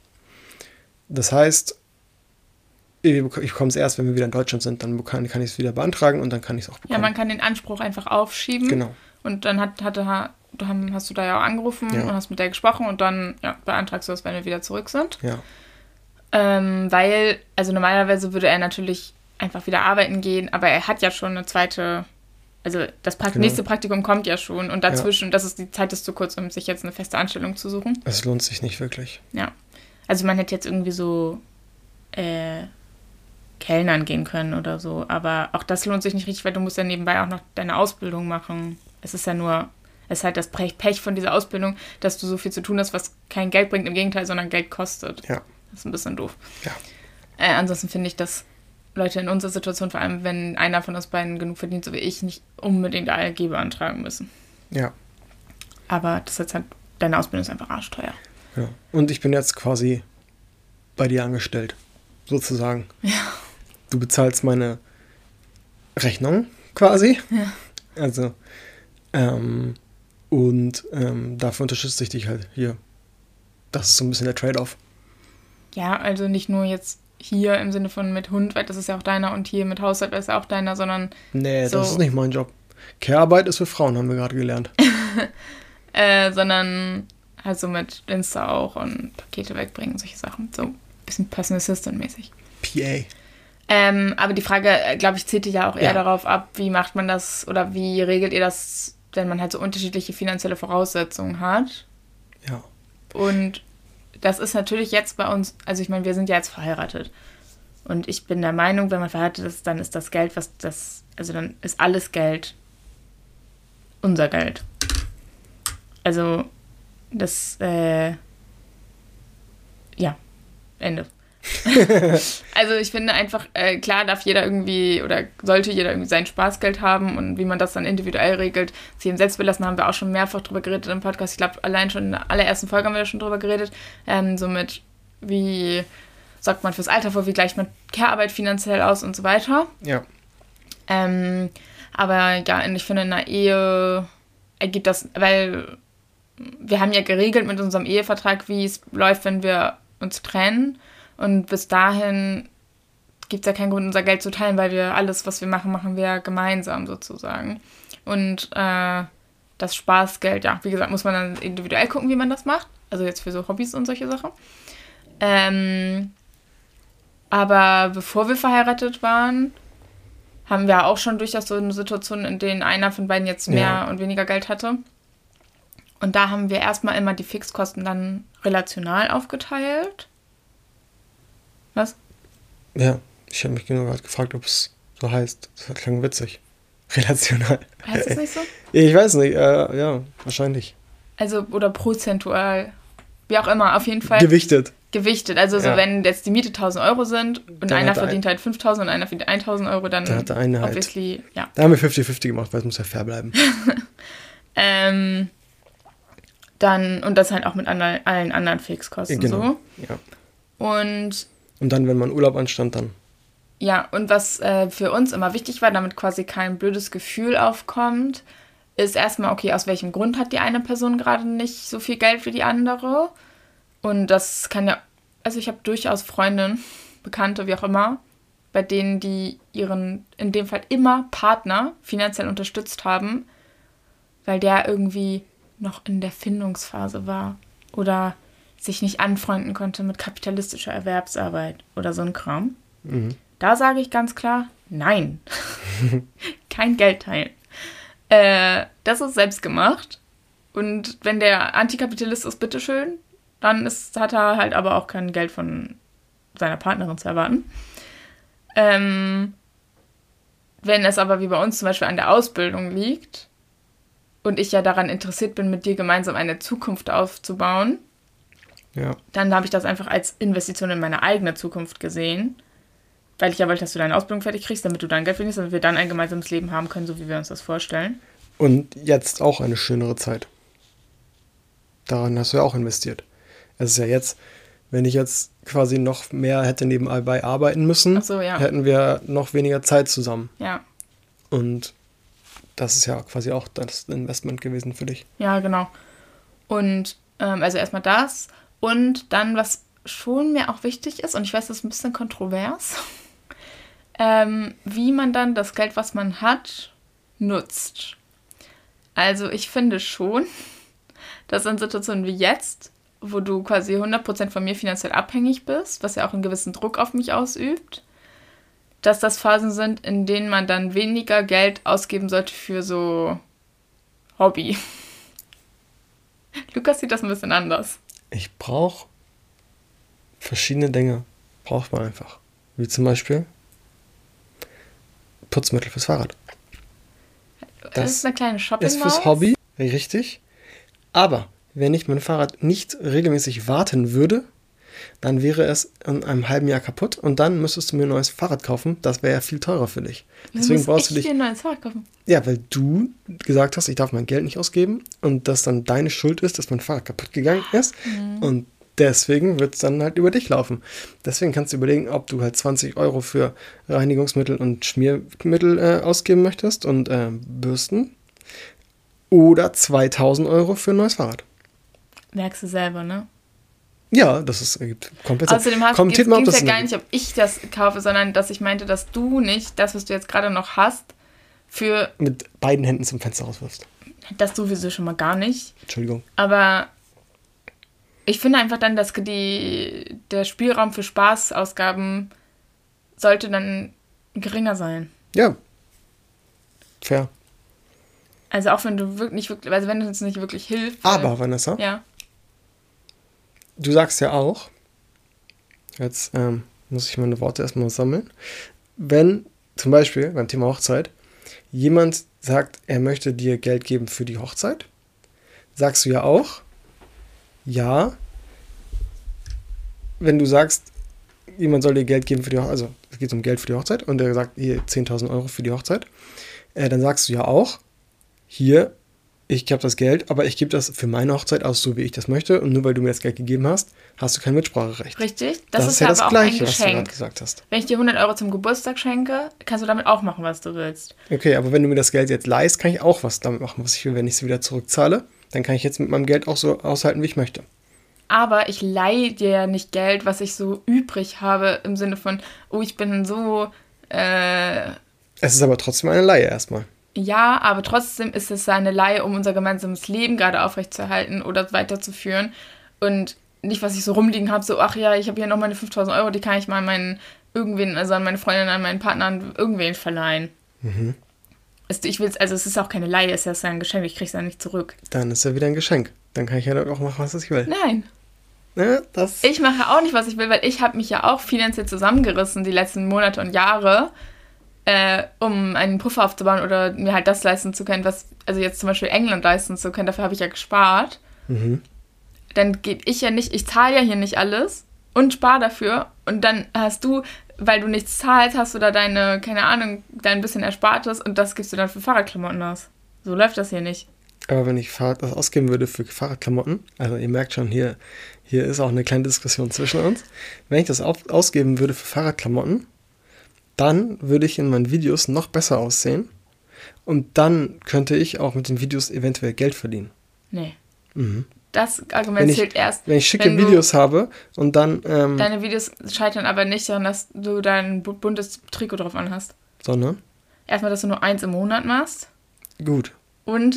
Das heißt, ich bekomme es erst, wenn wir wieder in Deutschland sind, dann kann, kann ich es wieder beantragen und dann kann ich es auch bekommen. Ja, man kann den Anspruch einfach aufschieben. Genau. Und dann hat, hatte, du haben, hast du da ja auch angerufen Ja. und hast mit der gesprochen und dann ja, beantragst du das, wenn wir wieder zurück sind. Ja. Ähm, weil, also normalerweise würde er natürlich einfach wieder arbeiten gehen, aber er hat ja schon eine zweite, also das Prakt- Genau. nächste Praktikum kommt ja schon und dazwischen, das ist die Zeit ist zu kurz, um sich jetzt eine feste Anstellung zu suchen. Es lohnt sich nicht wirklich. Ja. Also man hätte jetzt irgendwie so äh, Kellnern gehen können oder so, aber auch das lohnt sich nicht richtig, weil du musst ja nebenbei auch noch deine Ausbildung machen. Es ist ja nur, es ist halt das Pech von dieser Ausbildung, dass du so viel zu tun hast, was kein Geld bringt, im Gegenteil, sondern Geld kostet. Ja. Das ist ein bisschen doof. Ja. Äh, ansonsten finde ich, dass Leute in unserer Situation, vor allem wenn einer von uns beiden genug verdient, so wie ich, nicht unbedingt A L G beantragen müssen. Ja. Aber das ist jetzt halt, deine Ausbildung ist einfach arschteuer. Ja. Und ich bin jetzt quasi bei dir angestellt, sozusagen. Ja. Du bezahlst meine Rechnung quasi. Ja. Also, ähm, und ähm, dafür unterstütze ich dich halt hier. Das ist so ein bisschen der Trade-off. Ja, also nicht nur jetzt hier im Sinne von mit Hund, weil das ist ja auch deiner und hier mit Haushalt, das ist ja auch deiner, sondern Nee, so, das ist nicht mein Job. Care-Arbeit ist für Frauen, haben wir gerade gelernt. äh, sondern halt so mit Insta auch und Pakete wegbringen, solche Sachen. So ein bisschen Personal Assistant mäßig. P A. Ähm, aber die Frage, glaube ich, zielte ja auch eher Ja. darauf ab, wie macht man das oder wie regelt ihr das, wenn man halt so unterschiedliche finanzielle Voraussetzungen hat. Ja. Und das ist natürlich jetzt bei uns, also ich meine, wir sind ja jetzt verheiratet. Und ich bin der Meinung, wenn man verheiratet ist, dann ist das Geld, was das, also dann ist alles Geld unser Geld. Also das, äh, ja, Ende. Also ich finde einfach, äh, klar darf jeder irgendwie oder sollte jeder irgendwie sein Spaßgeld haben und wie man das dann individuell regelt, sich eben selbst belassen, haben wir auch schon mehrfach drüber geredet im Podcast. Ich glaube, allein schon in der allerersten Folge haben wir schon drüber geredet. Ähm, somit, wie sorgt man fürs Alter vor, wie gleicht man Care-Arbeit finanziell aus und so weiter. Ja. Ähm, aber ja, und ich finde, in einer Ehe ergibt das, weil wir haben ja geregelt mit unserem Ehevertrag, wie es läuft, wenn wir uns trennen. Und bis dahin gibt es ja keinen Grund, unser Geld zu teilen, weil wir alles, was wir machen, machen wir gemeinsam sozusagen. Und äh, das Spaßgeld, ja, wie gesagt, muss man dann individuell gucken, wie man das macht. Also jetzt für so Hobbys und solche Sachen. Ähm, aber bevor wir verheiratet waren, haben wir auch schon durchaus so eine Situation, in denen einer von beiden jetzt mehr Ja. und weniger Geld hatte. Und da haben wir erstmal immer die Fixkosten dann relational aufgeteilt. Was? Ja, ich habe mich genau gerade gefragt, ob es so heißt. Das klang witzig. Relational. Heißt das nicht so? Ich weiß nicht, äh, ja, wahrscheinlich. Also, oder prozentual. Wie auch immer, auf jeden Fall Gewichtet. gewichtet. Also, so Ja. wenn jetzt die Miete tausend Euro sind und Dann einer hat der verdient halt fünftausend und einer verdient tausend Euro, dann Da hat der eine halt- obviously, ja. Da haben wir fünfzig fünfzig gemacht, weil es muss ja fair bleiben. Ähm, dann, und das halt auch mit andern, allen anderen Fixkosten Genau. so. Ja. Und Und dann, wenn man Urlaub anstand, dann. ja, und was äh, für uns immer wichtig war, damit quasi kein blödes Gefühl aufkommt, ist erstmal, okay, aus welchem Grund hat die eine Person gerade nicht so viel Geld wie die andere? Und das kann ja, also ich habe durchaus Freundinnen, Bekannte, wie auch immer, bei denen die ihren, in dem Fall immer Partner finanziell unterstützt haben, weil der irgendwie noch in der Findungsphase war oder sich nicht anfreunden konnte mit kapitalistischer Erwerbsarbeit oder so ein Kram. Mhm. Da sage ich ganz klar, nein. Kein Geld teilen. Äh, das ist selbst gemacht. Und wenn der Antikapitalist ist, bitteschön, dann ist, hat er halt aber auch kein Geld von seiner Partnerin zu erwarten. Ähm, wenn es aber wie bei uns zum Beispiel an der Ausbildung liegt und ich ja daran interessiert bin, mit dir gemeinsam eine Zukunft aufzubauen, Ja. dann habe ich das einfach als Investition in meine eigene Zukunft gesehen, weil ich ja wollte, dass du deine Ausbildung fertig kriegst, damit du dann Geld verdienst, damit wir dann ein gemeinsames Leben haben können, so wie wir uns das vorstellen. Und jetzt auch eine schönere Zeit. Daran hast du ja auch investiert. Es ist ja jetzt, wenn ich jetzt quasi noch mehr hätte nebenbei arbeiten müssen, Ach so, ja. hätten wir noch weniger Zeit zusammen. Ja, Und das ist ja quasi auch das Investment gewesen für dich. ja, genau. Und ähm, also erstmal das und dann, was schon mir auch wichtig ist, und ich weiß, das ist ein bisschen kontrovers, ähm, wie man dann das Geld, was man hat, nutzt. Also ich finde schon, dass in Situationen wie jetzt, wo du quasi hundert Prozent von mir finanziell abhängig bist, was ja auch einen gewissen Druck auf mich ausübt, dass das Phasen sind, in denen man dann weniger Geld ausgeben sollte für so Hobby. Lukas sieht das ein bisschen anders. Ich brauche verschiedene Dinge. Braucht man einfach. Wie zum Beispiel Putzmittel fürs Fahrrad. Das, Das ist eine kleine shopping Ist fürs Hobby, richtig. Aber wenn ich mein Fahrrad nicht regelmäßig warten würde, dann wäre es in einem halben Jahr kaputt und dann müsstest du mir ein neues Fahrrad kaufen. Das wäre ja viel teurer für dich. Deswegen brauchst du dich. dir ein neues Fahrrad kaufen. Ja, weil du gesagt hast, ich darf mein Geld nicht ausgeben und das dann deine Schuld ist, dass mein Fahrrad kaputt gegangen ist. Mhm. Und deswegen wird es dann halt über dich laufen. Deswegen kannst du überlegen, ob du halt zwanzig Euro für Reinigungsmittel und Schmiermittel äh, ausgeben möchtest und äh, Bürsten oder zweitausend Euro für ein neues Fahrrad. Merkst du selber, ne? Ja, das ist, ergibt komplett Sinn. Außerdem hast- Kommentiert ging mal, ob es das ja gar Sinn nicht, ob ich das kaufe, sondern dass ich meinte, dass du nicht das, was du jetzt gerade noch hast, für mit beiden Händen zum Fenster rauswirfst. das sowieso schon mal gar nicht. Entschuldigung. Aber ich finde einfach dann, dass die, der Spielraum für Spaßausgaben sollte dann geringer sein. Ja. Fair. Also auch wenn du wirklich nicht wirklich, also wenn es uns nicht wirklich hilft. Aber, Vanessa, Ja. du sagst ja auch, jetzt ähm, muss ich meine Worte erstmal sammeln, wenn zum Beispiel beim Thema Hochzeit jemand sagt, er möchte dir Geld geben für die Hochzeit, sagst du ja auch, ja, wenn du sagst, jemand soll dir Geld geben für die Hochzeit, also es geht um Geld für die Hochzeit und der sagt, hier zehntausend Euro für die Hochzeit, äh, dann sagst du ja auch, hier, ich habe das Geld, aber ich gebe das für meine Hochzeit aus, so wie ich das möchte. Und nur weil du mir das Geld gegeben hast, hast du kein Mitspracherecht. Richtig? Das, Das, ist ist ja aber das auch Gleiche, ein was du gerade Geschenk. gesagt hast. Wenn ich dir hundert Euro zum Geburtstag schenke, kannst du damit auch machen, was du willst. Okay, aber wenn du mir das Geld jetzt leihst, kann ich auch was damit machen, was ich will. Wenn ich es wieder zurückzahle, dann kann ich jetzt mit meinem Geld auch so aushalten, wie ich möchte. Aber ich leihe dir ja nicht Geld, was ich so übrig habe, im Sinne von, oh, ich bin so, äh, Es ist aber trotzdem eine Leihe erstmal. ja, aber trotzdem ist es eine Leihe, um unser gemeinsames Leben gerade aufrechtzuerhalten oder weiterzuführen. Und nicht, was ich so rumliegen habe, so, ach ja, ich habe hier noch meine fünftausend Euro, die kann ich mal an meinen irgendwen, also an meine Freundin, an meinen Partner, an irgendwen verleihen. Mhm. Also ich will's, also es ist auch keine Leihe, es ist ja ein Geschenk, ich krieg's ja nicht zurück. Dann ist ja wieder ein Geschenk. Dann kann ich ja auch machen, was ich will. Nein. Ne, das Ich mache auch nicht, was ich will, weil ich habe mich ja auch finanziell zusammengerissen die letzten Monate und Jahre, äh, um einen Puffer aufzubauen oder mir halt das leisten zu können, was, also jetzt zum Beispiel England leisten zu können, dafür habe ich ja gespart. Mhm. Dann gebe ich ja nicht, ich zahle ja hier nicht alles und spare dafür und dann hast du, weil du nichts zahlst, hast du da deine, keine Ahnung, dein bisschen Erspartes und das gibst du dann für Fahrradklamotten aus. So läuft das hier nicht. Aber wenn ich Fahrrad das ausgeben würde für Fahrradklamotten, also ihr merkt schon, hier, hier ist auch eine kleine Diskussion zwischen uns. Wenn ich das auf, ausgeben würde für Fahrradklamotten, dann würde ich in meinen Videos noch besser aussehen und dann könnte ich auch mit den Videos eventuell Geld verdienen. Nee. Mhm. Das Argument Wenn ich, zählt erst, wenn ich schicke wenn du- Videos habe und dann, ähm, Deine Videos scheitern aber nicht daran, dass du dein bu- buntes Trikot drauf anhast. sondern, Erstmal, dass du nur eins im Monat machst gut, und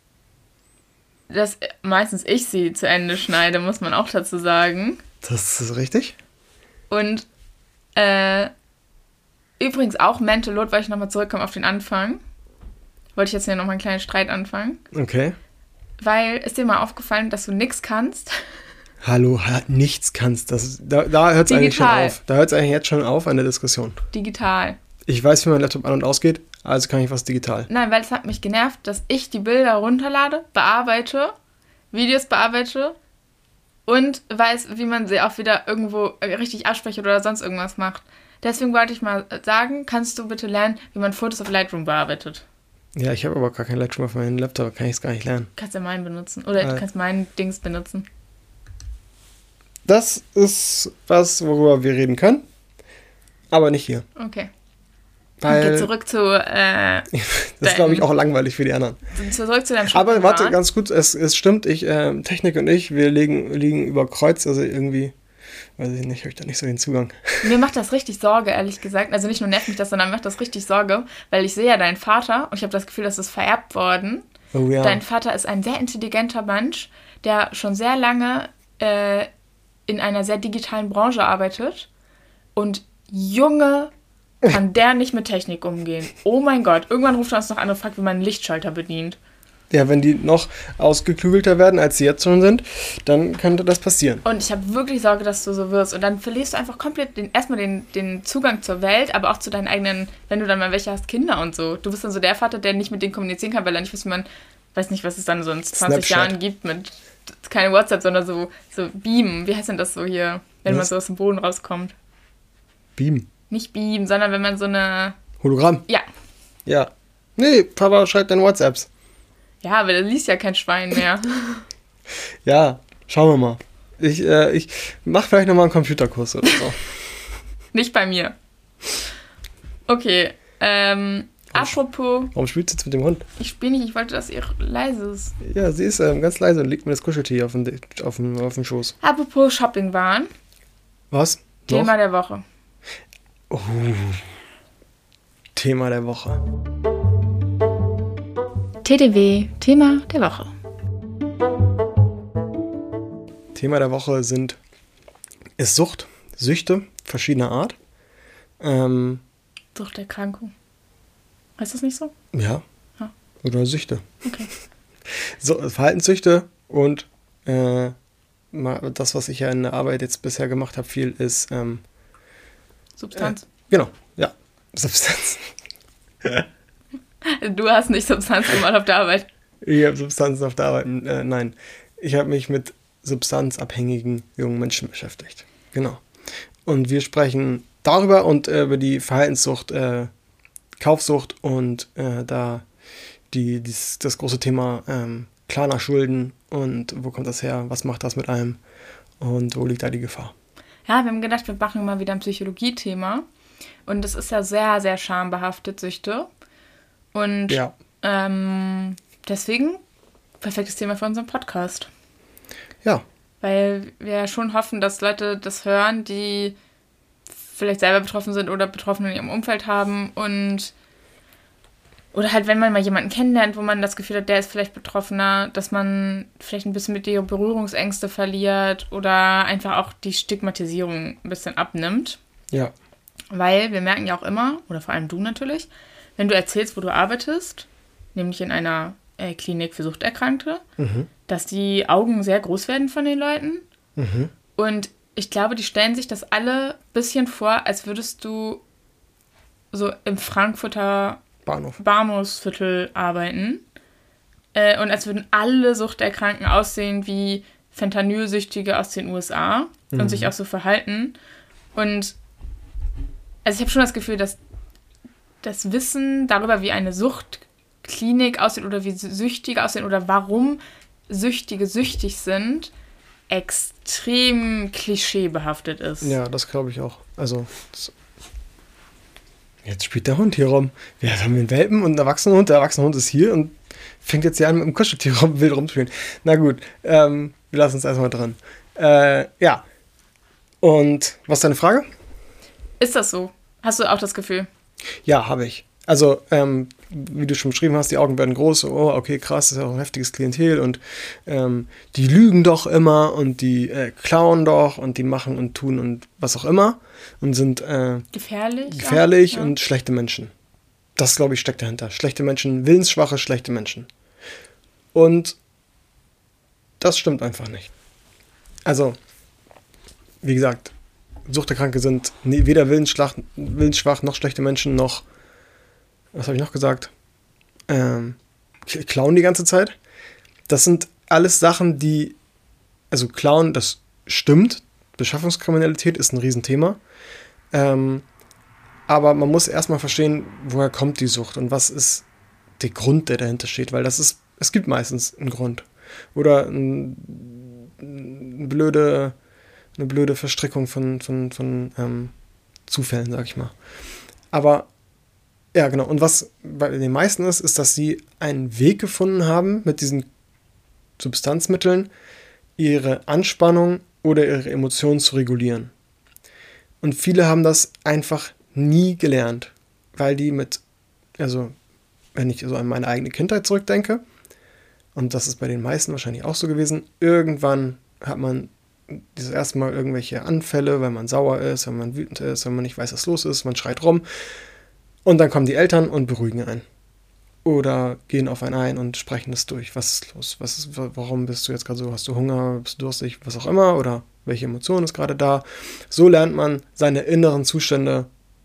dass meistens ich sie zu Ende schneide, muss man auch dazu sagen. das ist richtig. Und äh, übrigens auch Mental Load, weil ich nochmal zurückkomme auf den Anfang. Wollte ich jetzt hier nochmal einen kleinen Streit anfangen. Okay. Weil, ist dir mal aufgefallen, dass du nichts kannst? Hallo, nichts kannst. Das, da da hört es eigentlich schon auf. Da hört es eigentlich jetzt schon auf an der Diskussion. Digital. Ich weiß, wie mein Laptop an- und ausgeht, also kann ich was digital. Nein, weil es hat mich genervt, dass ich die Bilder runterlade, bearbeite, Videos bearbeite und weiß, wie man sie auch wieder irgendwo richtig abspeichert oder sonst irgendwas macht. Deswegen wollte ich mal sagen, kannst du bitte lernen, wie man Fotos auf Lightroom bearbeitet? Ja, ich habe aber gar kein Lightroom auf meinem Laptop, kann ich es gar nicht lernen. Kannst ja meinen benutzen. Oder äh. du kannst meinen Dings benutzen. Das ist was, worüber wir reden können, aber nicht hier. Okay. Weil Geh zurück zu... Äh, das ist, glaube ich, auch langweilig für die anderen. Zurück zu deinem Aber warte, ganz gut, es, es stimmt, ich, äh, Technik und ich, wir liegen, liegen über Kreuz, also irgendwie, weiß ich nicht, habe ich da nicht so den Zugang. Mir macht das richtig Sorge, ehrlich gesagt. Also nicht nur nervt mich das, sondern mir macht das richtig Sorge, weil ich sehe ja deinen Vater und ich habe das Gefühl, das ist vererbt worden. Oh ja. Dein Vater ist ein sehr intelligenter Mensch, der schon sehr lange äh, in einer sehr digitalen Branche arbeitet und Junge, kann der nicht mit Technik umgehen. Oh mein Gott, irgendwann ruft er uns noch an und fragt, wie man einen Lichtschalter bedient. Ja, wenn die noch ausgeklügelter werden, als sie jetzt schon sind, dann könnte das passieren. Und ich habe wirklich Sorge, dass du so wirst. Und dann verlierst du einfach komplett den, erstmal den, den Zugang zur Welt, aber auch zu deinen eigenen, wenn du dann mal welche hast, Kinder und so. Du bist dann so der Vater, der nicht mit denen kommunizieren kann, weil er nicht weiß, wie man, weiß nicht, was es dann so in zwanzig Snapchat. Jahren gibt mit, keine WhatsApp, sondern so, so Beam. Wie heißt denn das so hier, wenn Was? man so aus dem Boden rauskommt? Beam. Nicht Beam, sondern wenn man so eine... Hologramm. Ja. Ja. Nee, Papa schreibt dann WhatsApps. Ja, aber der liest ja kein Schwein mehr. Ja, schauen wir mal. Ich, äh, ich mach vielleicht nochmal einen Computerkurs oder so. Nicht bei mir. Okay, ähm, apropos... Warum spielst du jetzt mit dem Hund? Ich spiele nicht, ich wollte, dass ihr leise ist. Ja, sie ist ähm, ganz leise und legt mir das Kuscheltier auf den, auf den, auf den Schoß. Apropos Shoppingwaren, Was? Thema Noch? der Woche. Oh. Thema der Woche. T D W, Thema der Woche. Thema der Woche sind ist Sucht, Süchte verschiedener Art. Ähm, Suchterkrankung. Heißt das nicht so? ja. Ja. Oder Süchte. Okay. So, Verhaltenssüchte und äh, mal das, was ich ja in der Arbeit jetzt bisher gemacht habe, viel ist ähm, Substanz. Äh, genau, ja. Substanz. Du hast nicht Substanz gemacht auf der Arbeit. Ich habe Substanzen auf der Arbeit. Äh, nein, ich habe mich mit substanzabhängigen jungen Menschen beschäftigt. Genau. Und wir sprechen darüber und äh, über die Verhaltenssucht, äh, Kaufsucht und äh, da die, dies, das große Thema ähm, Klarna Schulden und wo kommt das her, was macht das mit einem und wo liegt da die Gefahr. Ja, wir haben gedacht, wir machen mal wieder ein Psychologie-Thema. Und das ist ja sehr, sehr schambehaftet, Süchte. Und Ja. ähm, deswegen perfektes Thema für unseren Podcast. Ja, Weil wir ja schon hoffen, dass Leute das hören, die vielleicht selber betroffen sind oder Betroffene in ihrem Umfeld haben. Und oder halt, wenn man mal jemanden kennenlernt, wo man das Gefühl hat, der ist vielleicht Betroffener, dass man vielleicht ein bisschen mit ihre Berührungsängste verliert oder einfach auch die Stigmatisierung ein bisschen abnimmt. ja, Weil wir merken ja auch immer, oder vor allem du natürlich, wenn du erzählst, wo du arbeitest, nämlich in einer äh, Klinik für Suchterkrankte, mhm. dass die Augen sehr groß werden von den Leuten. Mhm. Und ich glaube, die stellen sich das alle ein bisschen vor, als würdest du so im Frankfurter Bahnhof. Bahnhofsviertel arbeiten. Äh, und als würden alle Suchterkrankten aussehen wie Fentanylsüchtige aus den U S A und Mhm. sich auch so verhalten. Und also ich habe schon das Gefühl, dass das Wissen darüber, wie eine Suchtklinik aussieht oder wie Süchtige aussehen oder warum Süchtige süchtig sind, extrem klischeebehaftet ist. Ja, das glaube ich auch. Also, das jetzt spielt der Hund hier rum. Wir haben einen Welpen und einen Erwachsenenhund. Der Erwachsenenhund ist hier und fängt jetzt hier an, mit dem Kuscheltier rum, wild rumzuspielen. Na gut, ähm, wir lassen uns erstmal dran. Äh, ja. Und was ist deine Frage? Ist das so? Hast du auch das Gefühl? Ja, habe ich. Also, ähm, wie du schon beschrieben hast, die Augen werden groß, oh, okay, krass, das ist ja auch ein heftiges Klientel und ähm, die lügen doch immer und die äh, klauen doch und die machen und tun und was auch immer und sind äh, gefährlich, gefährlich auch, ja. und schlechte Menschen. Das, glaube ich, steckt dahinter. Schlechte Menschen, willensschwache, schlechte Menschen. Und das stimmt einfach nicht. Also, wie gesagt, Suchterkranke sind weder willensschwach, willensschwach noch schlechte Menschen, noch, was habe ich noch gesagt, ähm, klauen die ganze Zeit. Das sind alles Sachen, die, also klauen, das stimmt. Beschaffungskriminalität ist ein Riesenthema. Ähm, aber man muss erstmal verstehen, woher kommt die Sucht und was ist der Grund, der dahinter steht, weil das ist, es gibt meistens einen Grund. Oder ein, eine blöde, eine blöde Verstrickung von, von, von ähm, Zufällen, sag ich mal. Aber, ja genau, und was bei den meisten ist, ist, dass sie einen Weg gefunden haben, mit diesen Substanzmitteln ihre Anspannung oder ihre Emotionen zu regulieren. Und viele haben das einfach nie gelernt, weil die mit, also wenn ich so an meine eigene Kindheit zurückdenke, und das ist bei den meisten wahrscheinlich auch so gewesen, irgendwann hat man das erste Mal irgendwelche Anfälle, weil man sauer ist, wenn man wütend ist, wenn man nicht weiß, was los ist, man schreit rum und dann kommen die Eltern und beruhigen einen. Oder gehen auf einen ein und sprechen das durch. Was ist los? Was ist, warum bist du jetzt gerade so? Hast du Hunger? Bist du durstig? Was auch immer? Oder welche Emotion ist gerade da? So lernt man seine inneren Zustände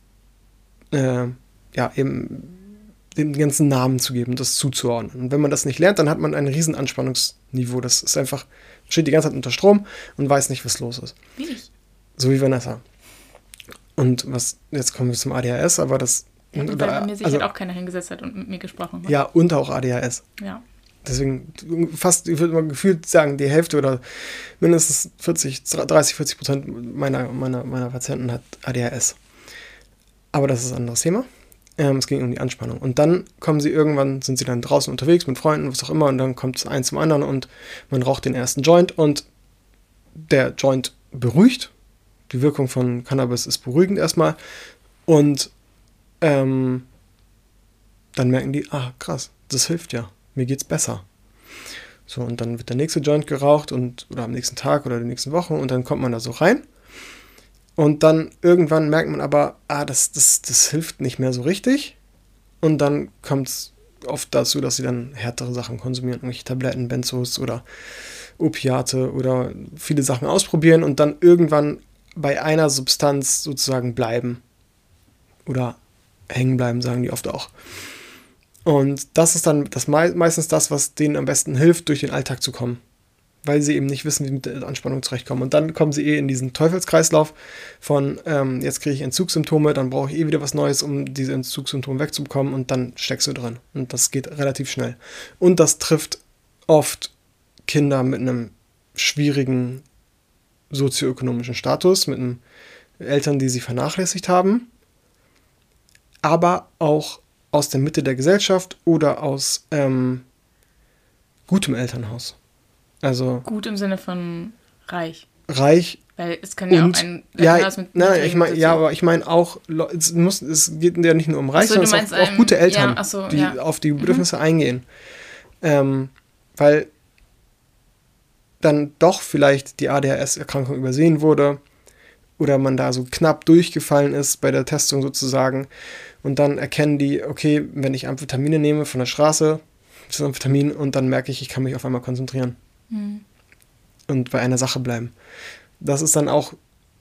äh, ja, eben den ganzen Namen zu geben, das zuzuordnen. Und wenn man das nicht lernt, dann hat man ein riesen Anspannungsniveau. Das ist einfach, steht die ganze Zeit unter Strom und weiß nicht, was los ist. Wie ich. So wie Vanessa. Und was, jetzt kommen wir zum A D H S, aber das... Ja, weil oder, bei mir sich also, halt auch keiner hingesetzt hat und mit mir gesprochen hat. Ja, und auch A D H S. Ja. Deswegen fast, ich würde mal gefühlt sagen, die Hälfte oder mindestens vierzig, dreißig, vierzig Prozent meiner, meiner, meiner Patienten hat A D H S. Aber das ist ein anderes Thema. Ähm, es ging um die Anspannung. Und dann kommen sie irgendwann, sind sie dann draußen unterwegs mit Freunden, was auch immer, und dann kommt es eins zum anderen und man raucht den ersten Joint und der Joint beruhigt. Die Wirkung von Cannabis ist beruhigend erstmal. Und ähm, dann merken die, ah, krass, das hilft ja. Mir geht's besser. So, und dann wird der nächste Joint geraucht und oder am nächsten Tag oder die nächsten Wochen und dann kommt man da so rein. Und dann irgendwann merkt man aber, ah, das, das, das hilft nicht mehr so richtig. Und dann kommt es oft dazu, dass sie dann härtere Sachen konsumieren, irgendwelche Tabletten, Benzos oder Opiate oder viele Sachen ausprobieren und dann irgendwann bei einer Substanz sozusagen bleiben. Oder hängen bleiben, sagen die oft auch. Und das ist dann das me- meistens das, was denen am besten hilft, durch den Alltag zu kommen. Weil sie eben nicht wissen, wie mit der Anspannung zurechtkommen. Und dann kommen sie eh in diesen Teufelskreislauf von, ähm, jetzt kriege ich Entzugssymptome, dann brauche ich eh wieder was Neues, um diese Entzugssymptome wegzubekommen und dann steckst du drin. Und das geht relativ schnell. Und das trifft oft Kinder mit einem schwierigen sozioökonomischen Status, mit einem Eltern, die sie vernachlässigt haben, aber auch aus der Mitte der Gesellschaft oder aus ähm, gutem Elternhaus. Also gut im Sinne von reich. Reich. Weil es kann ja und, auch ein ja, Elternhaus mit nein, ich mein, Sozi- ja, aber ich meine auch, es, muss, es geht ja nicht nur um Reich, Ach so, du sondern es meinst, auch, auch ähm, gute Eltern, ja, ach so, die ja. auf die Bedürfnisse mhm. eingehen. Ähm, weil dann doch vielleicht die A D H S-Erkrankung übersehen wurde oder man da so knapp durchgefallen ist bei der Testung sozusagen und dann erkennen die, okay, wenn ich Amphetamine nehme von der Straße, das ist Amphetamin und dann merke ich, ich kann mich auf einmal konzentrieren mhm. und bei einer Sache bleiben. Das ist dann auch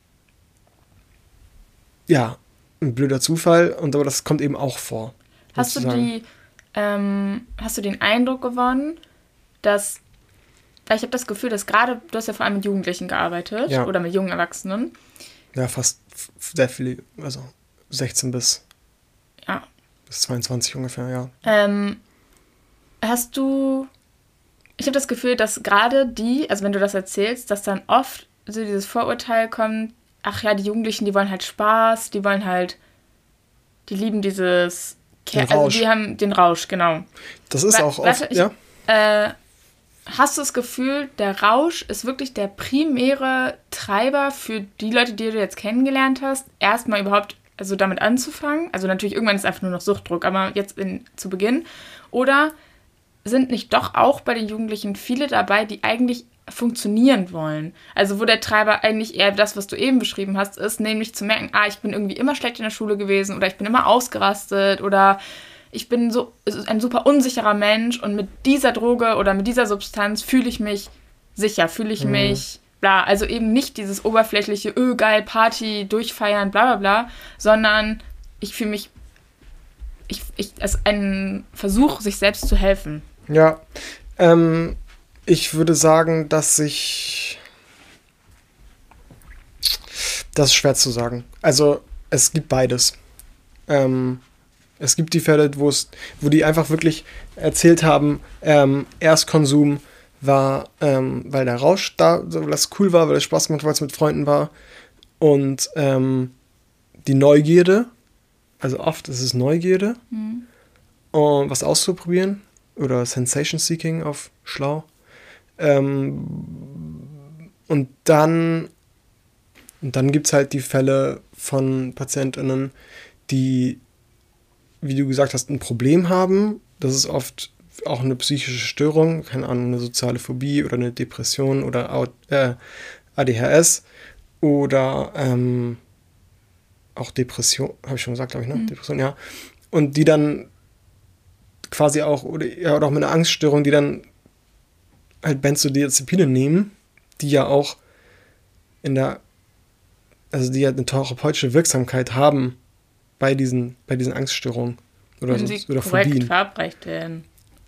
ja, ein blöder Zufall und aber das kommt eben auch vor. Hast sozusagen. du die ähm, hast du den Eindruck gewonnen, dass weil ich habe das Gefühl, dass gerade, du hast ja vor allem mit Jugendlichen gearbeitet ja. oder mit jungen Erwachsenen. Ja, fast sehr viele, also sechzehn bis, ja. bis zweiundzwanzig ungefähr, ja. Ähm, hast du, ich habe das Gefühl, dass gerade die, also wenn du das erzählst, dass dann oft so dieses Vorurteil kommt, ach ja, die Jugendlichen, die wollen halt Spaß, die wollen halt, die lieben dieses, den also Rausch. die haben den Rausch, genau. Das ist Wa- auch oft, warte, ich, ja. Äh, hast du das Gefühl, der Rausch ist wirklich der primäre Treiber für die Leute, die du jetzt kennengelernt hast, erstmal überhaupt also damit anzufangen? Also natürlich, irgendwann ist es einfach nur noch Suchtdruck, aber jetzt in, zu Beginn. Oder sind nicht doch auch bei den Jugendlichen viele dabei, die eigentlich funktionieren wollen? Also wo der Treiber eigentlich eher das, was du eben beschrieben hast, ist, nämlich zu merken, ah, ich bin irgendwie immer schlecht in der Schule gewesen oder ich bin immer ausgerastet oder ich bin so ein super unsicherer Mensch und mit dieser Droge oder mit dieser Substanz fühle ich mich sicher, fühle ich mhm. mich bla. Also eben nicht dieses oberflächliche, öh, geil, Party, durchfeiern, bla bla bla, sondern ich fühle mich, ich, ich, es ist ein Versuch, sich selbst zu helfen. Ja, ähm, ich würde sagen, dass ich, das ist schwer zu sagen. Also es gibt beides. Ähm, es gibt die Fälle, wo es, wo die einfach wirklich erzählt haben, ähm, Erstkonsum war, ähm, weil der Rausch da, weil das cool war, weil es Spaß gemacht, weil es mit Freunden war. Und ähm, die Neugierde, also oft ist es Neugierde, mhm. um was auszuprobieren. Oder Sensation Seeking auf schlau. Ähm, und dann, und dann gibt es halt die Fälle von PatientInnen, die, wie du gesagt hast, ein Problem haben. Das ist oft auch eine psychische Störung, keine Ahnung, eine soziale Phobie oder eine Depression oder äh, A D H S oder ähm, auch Depression, habe ich schon gesagt, glaube ich, ne? Mhm. Depression, ja. Und die dann quasi auch, oder, ja, oder auch mit einer Angststörung, die dann halt Benzodiazepine nehmen, die ja auch in der, also die ja eine therapeutische Wirksamkeit haben bei diesen, bei diesen Angststörungen oder, wenn so, sie oder korrekt Phobien. verabreicht werden.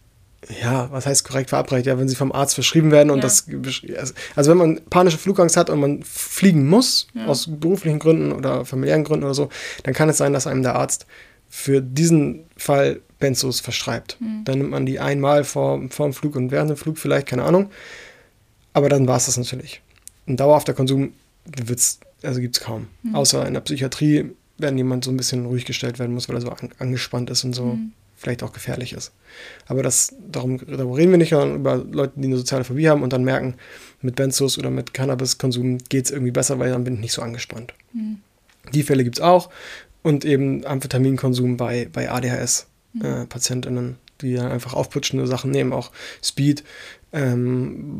Ja, was heißt korrekt verabreicht? Ja, wenn sie vom Arzt verschrieben werden und ja. das, also wenn man panische Flugangst hat und man fliegen muss, ja. aus beruflichen Gründen oder familiären Gründen oder so, dann kann es sein, dass einem der Arzt für diesen Fall Benzos verschreibt. Mhm. Dann nimmt man die einmal vor, vor dem Flug und während dem Flug vielleicht, keine Ahnung. Aber dann war es das natürlich. Ein dauerhafter Konsum wird's, also gibt es kaum. Mhm. Außer in der Psychiatrie, wenn jemand so ein bisschen ruhig gestellt werden muss, weil er so an, angespannt ist und so mhm. vielleicht auch gefährlich ist. Aber das, darum, darum reden wir nicht, sondern über Leute, die eine soziale Phobie haben und dann merken, mit Benzos oder mit Cannabiskonsum geht es irgendwie besser, weil dann bin ich nicht so angespannt. Mhm. Die Fälle gibt es auch. Und eben Amphetaminkonsum bei, bei A D H S-PatientInnen, äh, die dann einfach aufputschende Sachen nehmen, auch Speed ähm,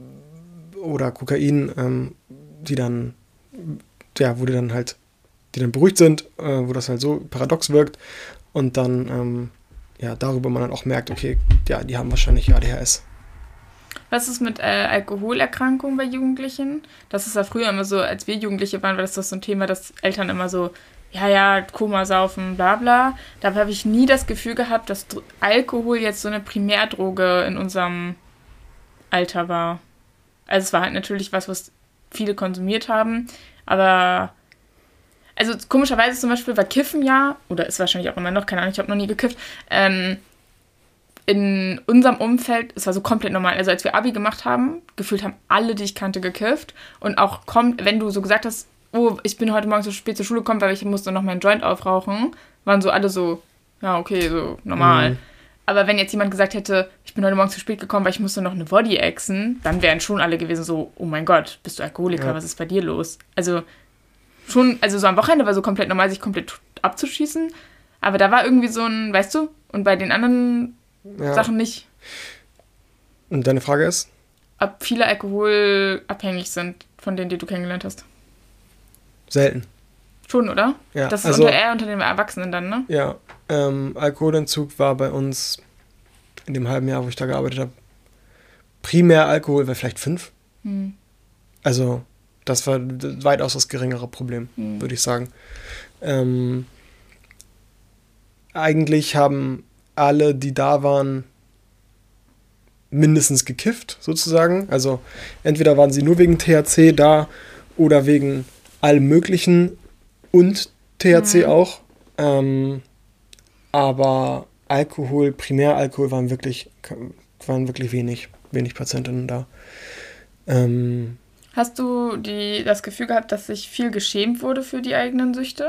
oder Kokain, ähm, die dann, ja, wo die dann halt, die dann beruhigt sind, äh, wo das halt so paradox wirkt und dann, ähm, ja, darüber man dann auch merkt, okay, ja, die haben wahrscheinlich A D H S. Was ist mit äh, Alkoholerkrankungen bei Jugendlichen? Das ist ja früher immer so, als wir Jugendliche waren, war das doch so ein Thema, dass Eltern immer so, ja, ja, Koma saufen, bla bla. Da habe ich nie das Gefühl gehabt, dass Alkohol jetzt so eine Primärdroge in unserem Alter war. Also es war halt natürlich was, was viele konsumiert haben, aber also komischerweise zum Beispiel war Kiffen ja, oder ist wahrscheinlich auch immer noch, keine Ahnung, ich habe noch nie gekifft, ähm, in unserem Umfeld, es war so komplett normal. Also als wir Abi gemacht haben, gefühlt haben alle, die ich kannte, gekifft. Und auch kommt, wenn du so gesagt hast, oh, ich bin heute Morgen so spät zur Schule gekommen, weil ich musste noch meinen Joint aufrauchen, waren so alle so, ja, okay, so normal. Mhm. Aber wenn jetzt jemand gesagt hätte, ich bin heute Morgen zu spät gekommen, weil ich musste noch eine Body exen, dann wären schon alle gewesen so, oh mein Gott, bist du Alkoholiker, ja. Was ist bei dir los? Also schon, also so am Wochenende war so komplett normal, sich komplett abzuschießen. Aber da war irgendwie so ein, weißt du, und bei den anderen ja. Sachen nicht. Und deine Frage ist? Ob viele alkoholabhängig sind, von denen, die du kennengelernt hast. Selten. Schon, oder? Ja. Das ist also, unter, eher unter den Erwachsenen dann, ne? Ja. Ähm, Alkoholentzug war bei uns in dem halben Jahr, wo ich da gearbeitet habe, primär Alkohol, war vielleicht fünf. Hm. Also das war weitaus das geringere Problem, hm. würde ich sagen. Ähm, eigentlich haben alle, die da waren, mindestens gekifft, sozusagen. Also entweder waren sie nur wegen T H C da oder wegen allem Möglichen und T H C mhm. auch. Ähm, aber Alkohol, Primäralkohol waren wirklich, waren wirklich wenig, wenig Patientinnen da. Ähm, Hast du die, das Gefühl gehabt, dass sich viel geschämt wurde für die eigenen Süchte?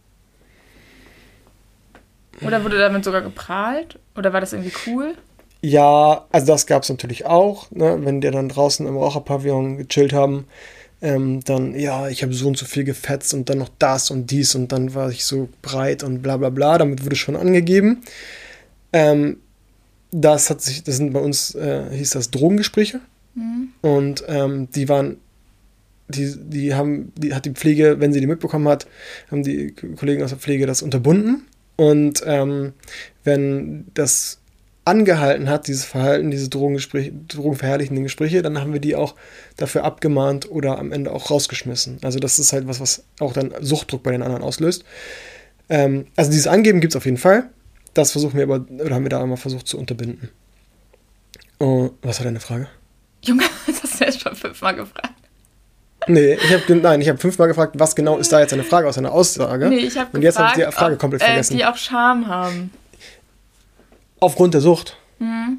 Oder wurde damit sogar geprahlt? Oder war das irgendwie cool? Ja, also das gab es natürlich auch, ne? Wenn die dann draußen im Raucherpavillon gechillt haben, ähm, dann, ja, ich habe so und so viel gefetzt und dann noch das und dies und dann war ich so breit und bla bla bla, damit wurde schon angegeben. Ähm, das hat sich, das sind bei uns, äh, hieß das Drogengespräche. Mhm. Und ähm, die waren, die, die haben, die hat die Pflege, wenn sie die mitbekommen hat, haben die Kollegen aus der Pflege das unterbunden. Und ähm, wenn das angehalten hat, dieses Verhalten, diese Drogengespräche, drogenverherrlichenden Gespräche, dann haben wir die auch dafür abgemahnt oder am Ende auch rausgeschmissen. Also das ist halt was, was auch dann Suchtdruck bei den anderen auslöst. Ähm, also dieses Angeben gibt es auf jeden Fall. Das versuchen wir aber, oder haben wir da einmal versucht zu unterbinden. Oh, was war deine Frage? Junge, das hast du jetzt schon fünfmal gefragt. Nee, ich habe nein, ich habe fünfmal gefragt, was genau ist da jetzt eine Frage aus einer Aussage? Nee, ich habe gefragt, und jetzt habe ich die Frage ob, komplett äh, vergessen. Die auch Scham haben. Aufgrund der Sucht? Mhm.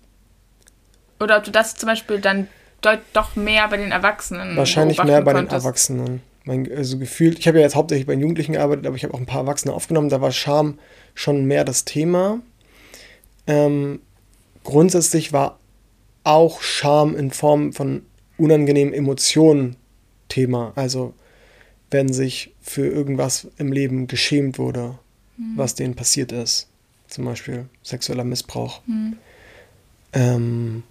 Oder ob du das zum Beispiel dann deut- doch mehr bei den Erwachsenen Wahrscheinlich mehr bei konntest. den Erwachsenen. Mein, also gefühlt, ich habe ja jetzt hauptsächlich bei den Jugendlichen gearbeitet, aber ich habe auch ein paar Erwachsene aufgenommen, da war Scham schon mehr das Thema. Ähm, grundsätzlich war auch Scham in Form von unangenehmen Emotionen Thema. Also wenn sich für irgendwas im Leben geschämt wurde, mhm. was denen passiert ist. Zum Beispiel sexueller Missbrauch. Mhm. Ähm,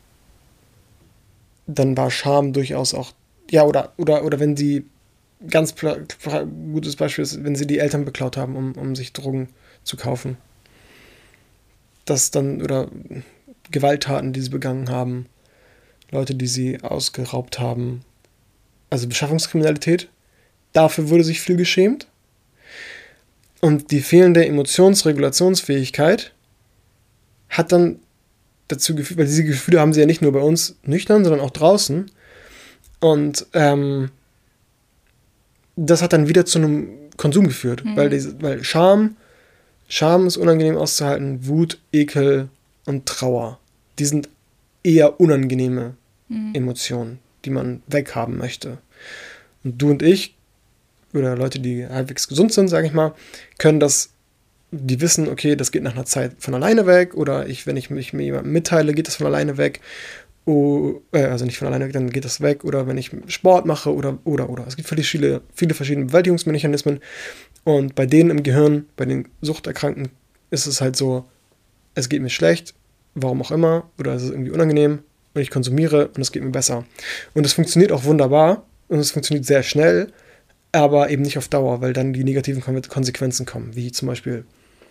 dann war Scham durchaus auch, ja, oder, oder, oder wenn sie, ganz pla- pla- gutes Beispiel ist, wenn sie die Eltern beklaut haben, um, um sich Drogen zu kaufen. Das dann, oder Gewalttaten, die sie begangen haben, Leute, die sie ausgeraubt haben, also Beschaffungskriminalität, dafür wurde sich viel geschämt. Und die fehlende Emotionsregulationsfähigkeit hat dann dazu geführt, weil diese Gefühle haben sie ja nicht nur bei uns nüchtern, sondern auch draußen. Und ähm, das hat dann wieder zu einem Konsum geführt, mhm. weil, diese, weil Scham, Scham ist unangenehm auszuhalten, Wut, Ekel und Trauer, die sind eher unangenehme mhm. Emotionen, die man weghaben möchte. Und du und ich, oder Leute, die halbwegs gesund sind, sage ich mal, können das, die wissen, okay, das geht nach einer Zeit von alleine weg, oder ich, wenn ich mich mit jemandem mitteile, geht das von alleine weg, oh, äh, also nicht von alleine weg, dann geht das weg, oder wenn ich Sport mache, oder, oder, oder. Es gibt viele, viele verschiedene Bewältigungsmechanismen, und bei denen im Gehirn, bei den Suchterkrankten, ist es halt so, es geht mir schlecht, warum auch immer, oder es ist irgendwie unangenehm, und ich konsumiere, und es geht mir besser. Und es funktioniert auch wunderbar, und es funktioniert sehr schnell, aber eben nicht auf Dauer, weil dann die negativen Konsequenzen kommen, wie zum Beispiel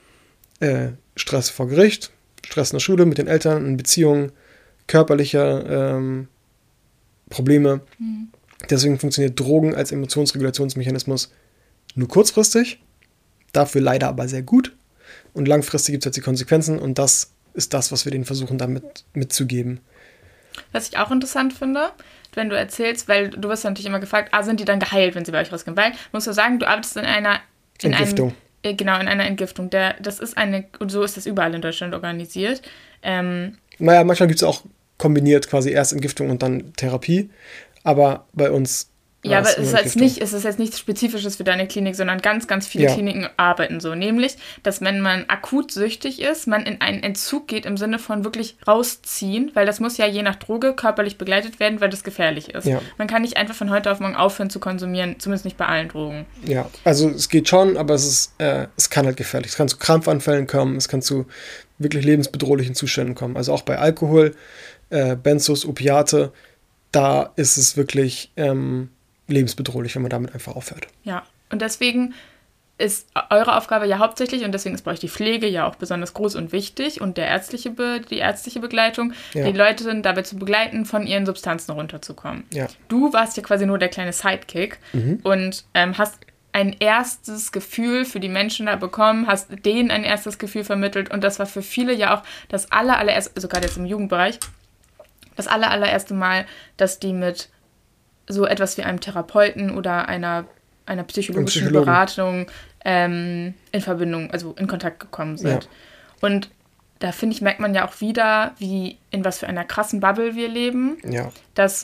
äh, Stress vor Gericht, Stress in der Schule, mit den Eltern, in Beziehungen, körperliche ähm, Probleme. Mhm. Deswegen funktioniert Drogen als Emotionsregulationsmechanismus nur kurzfristig, dafür leider aber sehr gut. Und langfristig gibt es jetzt die Konsequenzen, und das ist das, was wir denen versuchen, damit mitzugeben. Was ich auch interessant finde, wenn du erzählst, weil du wirst natürlich immer gefragt, ah, sind die dann geheilt, wenn sie bei euch rausgehen? Weil, musst du sagen, du arbeitest in einer in Entgiftung. Einem, äh, genau, in einer Entgiftung. Der, das ist eine, und so ist das überall in Deutschland organisiert. Ähm, naja, manchmal gibt es auch kombiniert quasi erst Entgiftung und dann Therapie, aber bei uns ja, aber es ist, jetzt nicht, es ist jetzt nichts Spezifisches für deine Klinik, sondern ganz, ganz viele ja. Kliniken arbeiten so. Nämlich, dass wenn man akut süchtig ist, man in einen Entzug geht im Sinne von wirklich rausziehen, weil das muss ja je nach Droge körperlich begleitet werden, weil das gefährlich ist. Ja. Man kann nicht einfach von heute auf morgen aufhören zu konsumieren, zumindest nicht bei allen Drogen. Ja, also es geht schon, aber es ist, äh, es kann halt gefährlich. Es kann zu Krampfanfällen kommen, es kann zu wirklich lebensbedrohlichen Zuständen kommen. Also auch bei Alkohol, äh, Benzos, Opiate, da ist es wirklich ähm, lebensbedrohlich, wenn man damit einfach aufhört. Ja, und deswegen ist eure Aufgabe ja hauptsächlich, und deswegen ist bei euch die Pflege ja auch besonders groß und wichtig und der ärztliche Be- die ärztliche Begleitung, ja. die Leute dabei zu begleiten, von ihren Substanzen runterzukommen. Ja. Du warst ja quasi nur der kleine Sidekick mhm. und ähm, hast ein erstes Gefühl für die Menschen da bekommen, hast denen ein erstes Gefühl vermittelt, und das war für viele ja auch das aller, allererste, also gerade jetzt im Jugendbereich, das aller, allererste Mal, dass die mit so etwas wie einem Therapeuten oder einer, einer psychologischen Beratung ähm, in Verbindung, also in Kontakt gekommen sind. Ja. Und da, finde ich, merkt man ja auch wieder, wie in was für einer krassen Bubble wir leben. Ja. Dass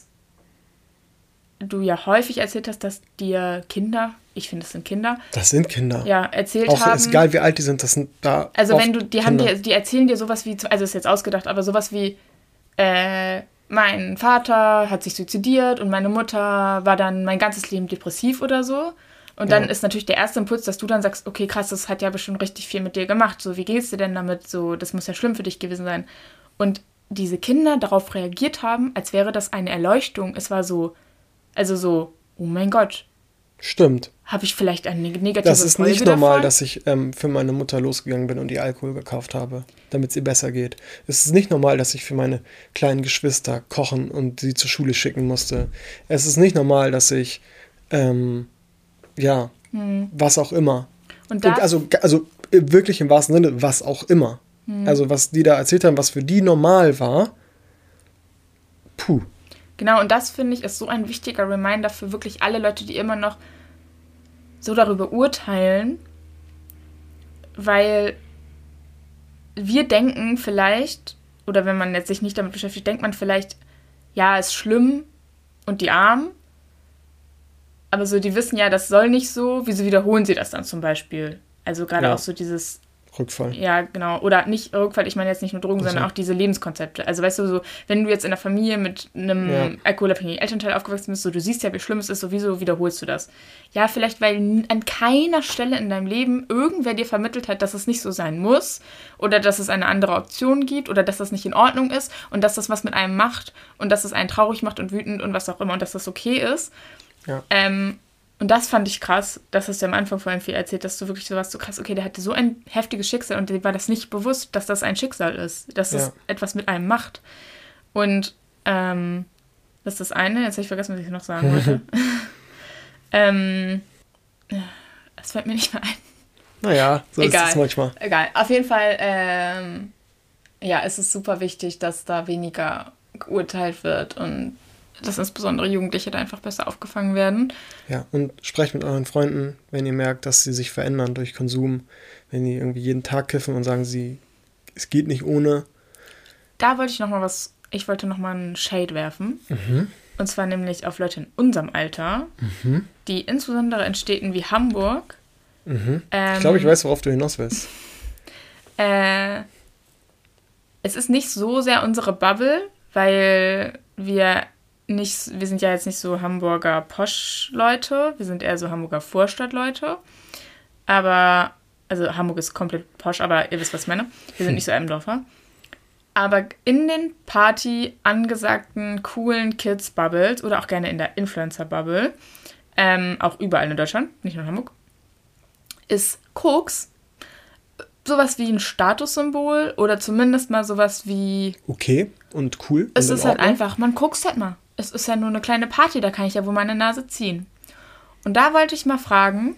du ja häufig erzählt hast, dass dir Kinder, ich finde, das sind Kinder. Das sind Kinder. Ja, erzählt auch, haben. Ist egal, wie alt die sind, das sind da. Also wenn du, die Kinder. haben dir, die erzählen dir sowas wie, also ist jetzt ausgedacht, aber sowas wie, äh, mein Vater hat sich suizidiert und meine Mutter war dann mein ganzes Leben depressiv oder so. Und dann Ja. ist natürlich der erste Impuls, dass du dann sagst, okay, krass, das hat ja bestimmt richtig viel mit dir gemacht. So, wie geht's dir denn damit? So, das muss ja schlimm für dich gewesen sein. Und diese Kinder darauf reagiert haben, als wäre das eine Erleuchtung. Es war so, also so, oh mein Gott, Stimmt. habe ich vielleicht eine neg- negative Das ist Folge nicht normal, davon? dass ich ähm, für meine Mutter losgegangen bin und ihr Alkohol gekauft habe, damit es ihr besser geht. Es ist nicht normal, dass ich für meine kleinen Geschwister kochen und sie zur Schule schicken musste. Es ist nicht normal, dass ich, ähm, ja, Hm. was auch immer. Und Und da, also, also wirklich im wahrsten Sinne, was auch immer. Hm. Also was die da erzählt haben, was für die normal war, puh. genau, und das finde ich ist so ein wichtiger Reminder für wirklich alle Leute, die immer noch so darüber urteilen, weil wir denken vielleicht, oder wenn man jetzt sich nicht damit beschäftigt, denkt man vielleicht, ja, ist schlimm und die Armen, aber so, die wissen ja, das soll nicht so, wieso wiederholen sie das dann zum Beispiel? Also gerade Ja. auch so dieses, Rückfall. ja, genau, oder nicht Rückfall, ich meine jetzt nicht nur Drogen, Ach so. sondern auch diese Lebenskonzepte. Also weißt du, so, wenn du jetzt in einer Familie mit einem Ja. alkoholabhängigen Elternteil aufgewachsen bist, so, du siehst ja, wie schlimm es ist, sowieso wiederholst du das. Ja, vielleicht, weil n- an keiner Stelle in deinem Leben irgendwer dir vermittelt hat, dass es nicht so sein muss oder dass es eine andere Option gibt oder dass das nicht in Ordnung ist und dass das was mit einem macht und dass es einen traurig macht und wütend und was auch immer und dass das okay ist. Ja. Ähm, und das fand ich krass, das hast du am Anfang vorhin viel erzählt, dass du wirklich so warst, so krass, okay, der hatte so ein heftiges Schicksal und dir war das nicht bewusst, dass das ein Schicksal ist, dass das Ja. etwas mit einem macht. Und ähm, das ist das eine, jetzt habe ich vergessen, was ich noch sagen wollte. ähm, das fällt mir nicht mehr ein. Naja, so Egal. ist es manchmal. Egal, auf jeden Fall, ähm, ja, es ist super wichtig, dass da weniger geurteilt wird und dass insbesondere Jugendliche da einfach besser aufgefangen werden. Ja, und sprecht mit euren Freunden, wenn ihr merkt, dass sie sich verändern durch Konsum. Wenn die irgendwie jeden Tag kiffen und sagen, sie, es geht nicht ohne. Da wollte ich noch mal was, ich wollte noch mal einen Shade werfen. Mhm. Und zwar nämlich auf Leute in unserem Alter, Mhm. die insbesondere in Städten wie Hamburg. Mhm. Ähm, Ich glaube, ich weiß, worauf du hinaus willst. Äh, es ist nicht so sehr unsere Bubble, weil wir nicht, wir sind ja jetzt nicht so Hamburger Posch-Leute, wir sind eher so Hamburger Vorstadt-Leute. Aber, also Hamburg ist komplett Posch, aber ihr wisst, was ich meine. Wir sind nicht so Eppendorfer. Aber in den Party angesagten, coolen Kids-Bubbles oder auch gerne in der Influencer-Bubble, ähm, auch überall in Deutschland, nicht nur in Hamburg, ist Koks sowas wie ein Statussymbol oder zumindest mal sowas wie, Okay und cool. es und ist in halt Ordnung. einfach, man guckt halt mal. Es ist ja nur eine kleine Party, da kann ich ja wohl meine Nase ziehen. Und da wollte ich mal fragen,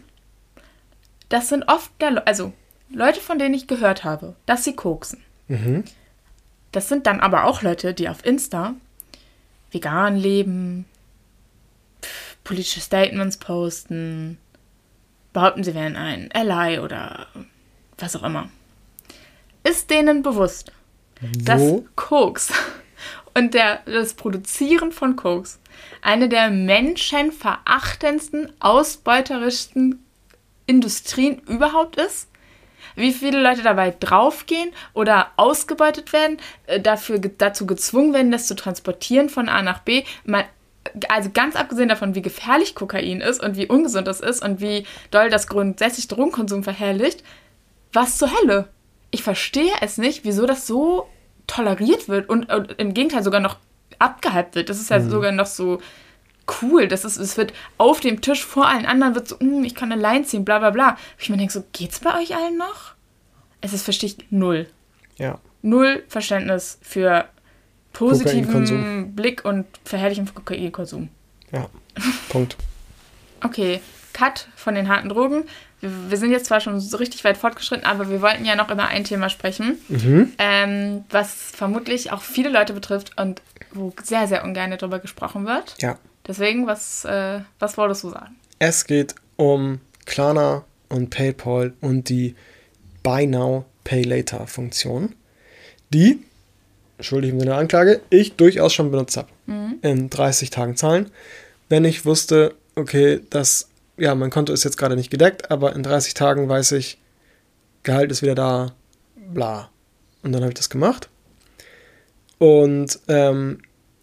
das sind oft, der Le- also Leute, von denen ich gehört habe, dass sie koksen. Mhm. Das sind dann aber auch Leute, die auf Insta vegan leben, pf, politische Statements posten, behaupten, sie wären ein Ally oder was auch immer. Ist denen bewusst, dass Wo? Koks und der, das Produzieren von Koks eine der menschenverachtendsten, ausbeuterischsten Industrien überhaupt ist? Wie viele Leute dabei draufgehen oder ausgebeutet werden, äh, dafür, ge- dazu gezwungen werden, das zu transportieren von A nach B. Man, also ganz abgesehen davon, wie gefährlich Kokain ist und wie ungesund das ist und wie doll das grundsätzlich Drogenkonsum verherrlicht, was zur Hölle? Ich verstehe es nicht, wieso das so toleriert wird und, und im Gegenteil sogar noch abgehypt wird. Das ist ja sogar noch so cool. Das ist, es wird auf dem Tisch vor allen anderen wird so, "Mm, ich kann eine Line ziehen, bla bla bla. Ich mir denke so, geht's bei euch allen noch? Es ist, verstehe ich, null. Ja. Null Verständnis für positiven Kokainkonsum. Blick und Verherrlichung von Kokainkonsum. Ja. Punkt. Okay, Cut von den harten Drogen. Wir, wir sind jetzt zwar schon so richtig weit fortgeschritten, aber wir wollten ja noch über ein Thema sprechen, Mhm. ähm, was vermutlich auch viele Leute betrifft und wo sehr, sehr ungern darüber gesprochen wird. Ja. Deswegen, was, äh, was wolltest du sagen? Es geht um Klarna und PayPal und die Buy Now, Pay Later Funktion, die, schuldig im Sinne der Anklage, ich durchaus schon benutzt habe. In dreißig Tagen zahlen. Wenn ich wusste, okay, das, ja, mein Konto ist jetzt gerade nicht gedeckt, aber in dreißig Tagen weiß ich, Gehalt ist wieder da, bla. Und dann habe ich das gemacht. Und ähm,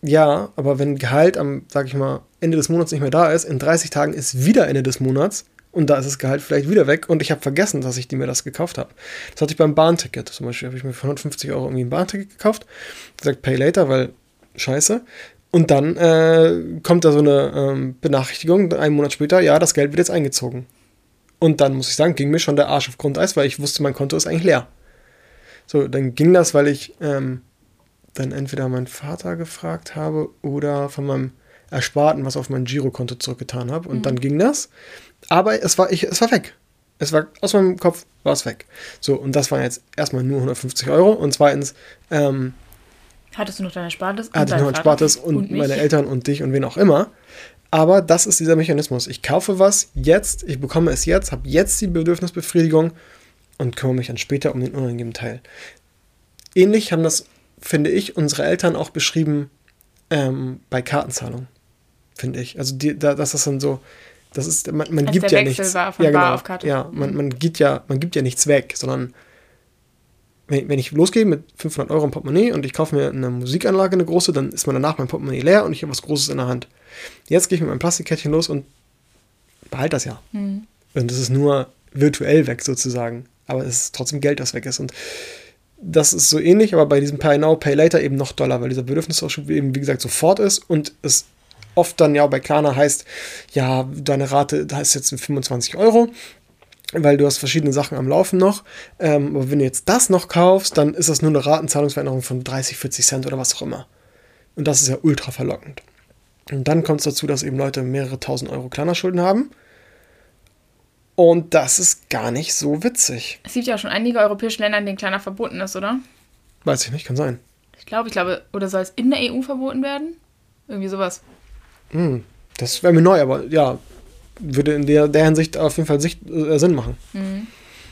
Ja, aber wenn Gehalt am, sag ich mal, Ende des Monats nicht mehr da ist, in dreißig Tagen ist wieder Ende des Monats und da ist das Gehalt vielleicht wieder weg und ich habe vergessen, dass ich die mir das gekauft habe. Das hatte ich beim Bahnticket. Zum Beispiel habe ich mir für hundertfünfzig Euro irgendwie ein Bahnticket gekauft, gesagt Pay Later, weil scheiße. Und dann äh, kommt da so eine ähm, Benachrichtigung, einen Monat später, ja, das Geld wird jetzt eingezogen. Und dann, muss ich sagen, ging mir schon der Arsch auf Grundeis, weil ich wusste, mein Konto ist eigentlich leer. So, dann ging das, weil ich ähm, dann entweder meinen Vater gefragt habe oder von meinem Ersparten was auf mein Girokonto zurückgetan habe. Und mhm. dann ging das. Aber es war, ich, es war weg. Es war aus meinem Kopf, war es weg. So, und das waren jetzt erstmal nur hundertfünfzig Euro. Und zweitens, ähm, hattest du noch deine Erspartes? Hatte ich noch Erspartes und, und meine Eltern und dich und wen auch immer. Aber das ist dieser Mechanismus. Ich kaufe was jetzt, ich bekomme es jetzt, habe jetzt die Bedürfnisbefriedigung und kümmere mich dann später um den unangenehmen Teil. Ähnlich haben das, finde ich, unsere Eltern auch beschrieben ähm, bei Kartenzahlung, finde ich. Also die, da, das ist dann so, das ist, man, man gibt ja nichts. War von ja, genau, Bar auf Karte. Ja, man, man, gibt ja, man gibt ja nichts weg, sondern wenn, wenn ich losgehe mit fünfhundert Euro im Portemonnaie und ich kaufe mir eine Musikanlage, eine große, dann ist man danach mein Portemonnaie leer und ich habe was Großes in der Hand. Jetzt gehe ich mit meinem Plastikkettchen los und behalte das ja. Mhm. Und das ist nur virtuell weg sozusagen. Aber es ist trotzdem Geld, das weg ist. Und das ist so ähnlich, aber bei diesem Pay Now, Pay Later eben noch doller, weil dieser Bedürfnisausschub eben, wie gesagt, sofort ist und es oft dann ja bei Klarna heißt, ja, deine Rate, da ist jetzt fünfundzwanzig Euro, weil du hast verschiedene Sachen am Laufen noch. Ähm, aber wenn du jetzt das noch kaufst, dann ist das nur eine Ratenzahlungsveränderung von dreißig, vierzig Cent oder was auch immer. Und das ist ja ultra verlockend. Und dann kommt es dazu, dass eben Leute mehrere tausend Euro Klarna-Schulden haben. Und das ist gar nicht so witzig. Es gibt ja auch schon einige europäische Länder, in denen Klarna verboten ist, oder? Weiß ich nicht, kann sein. Ich glaube, ich glaube, oder soll es in der E U verboten werden? Irgendwie sowas. Hm, das wäre mir neu, aber ja, würde in der, der Hinsicht auf jeden Fall Sicht, äh, Sinn machen. Mhm.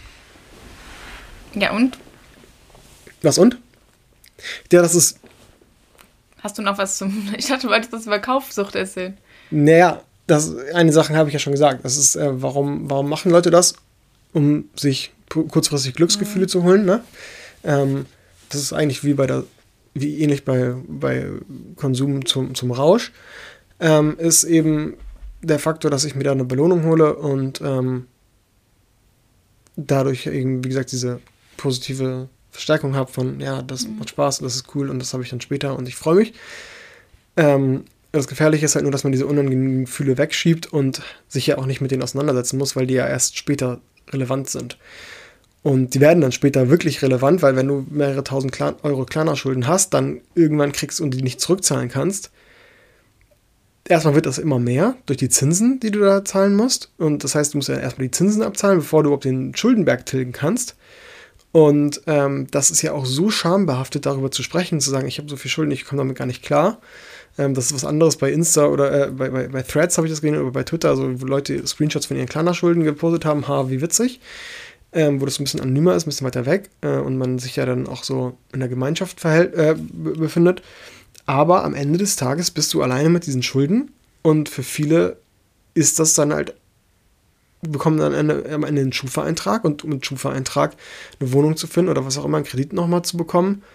Ja, und? Was und? Ja, das ist... Hast du noch was zum... Ich dachte, du wolltest das über Kaufsucht erzählen. Naja, das, eine Sache habe ich ja schon gesagt. Das ist, äh, warum, warum machen Leute das? Um sich kurzfristig Glücksgefühle mhm. zu holen, ne? Ähm, das ist eigentlich wie bei der, wie ähnlich bei, bei Konsum zum, zum Rausch. Ähm, ist eben der Faktor, dass ich mir da eine Belohnung hole und ähm, dadurch eben, wie gesagt, diese positive Verstärkung habe von, ja, das mhm. macht Spaß, das ist cool und das habe ich dann später und ich freue mich. Ähm, das Gefährliche ist halt nur, dass man diese unangenehmen Gefühle wegschiebt und sich ja auch nicht mit denen auseinandersetzen muss, weil die ja erst später relevant sind. Und die werden dann später wirklich relevant, weil wenn du mehrere tausend Klar- Euro Klarna-Schulden hast, dann irgendwann kriegst und die nicht zurückzahlen kannst. Erstmal wird das immer mehr durch die Zinsen, die du da zahlen musst. Und das heißt, du musst ja erstmal die Zinsen abzahlen, bevor du überhaupt den Schuldenberg tilgen kannst. Und ähm, das ist ja auch so schambehaftet, darüber zu sprechen, zu sagen, ich habe so viel Schulden, ich komme damit gar nicht klar. Ähm, das ist was anderes bei Insta oder äh, bei, bei, bei Threads habe ich das gesehen oder bei Twitter, also wo Leute Screenshots von ihren Klarna-Schulden gepostet haben, ha, wie witzig. Ähm, wo das ein bisschen anonymer ist, ein bisschen weiter weg äh, und man sich ja dann auch so in der Gemeinschaft verhält, äh, b- befindet. Aber am Ende des Tages bist du alleine mit diesen Schulden und für viele ist das dann halt, bekommen dann am Ende, am Ende einen Schufa-Eintrag und um einen Schufa-Eintrag eine Wohnung zu finden oder was auch immer, einen Kredit nochmal zu bekommen,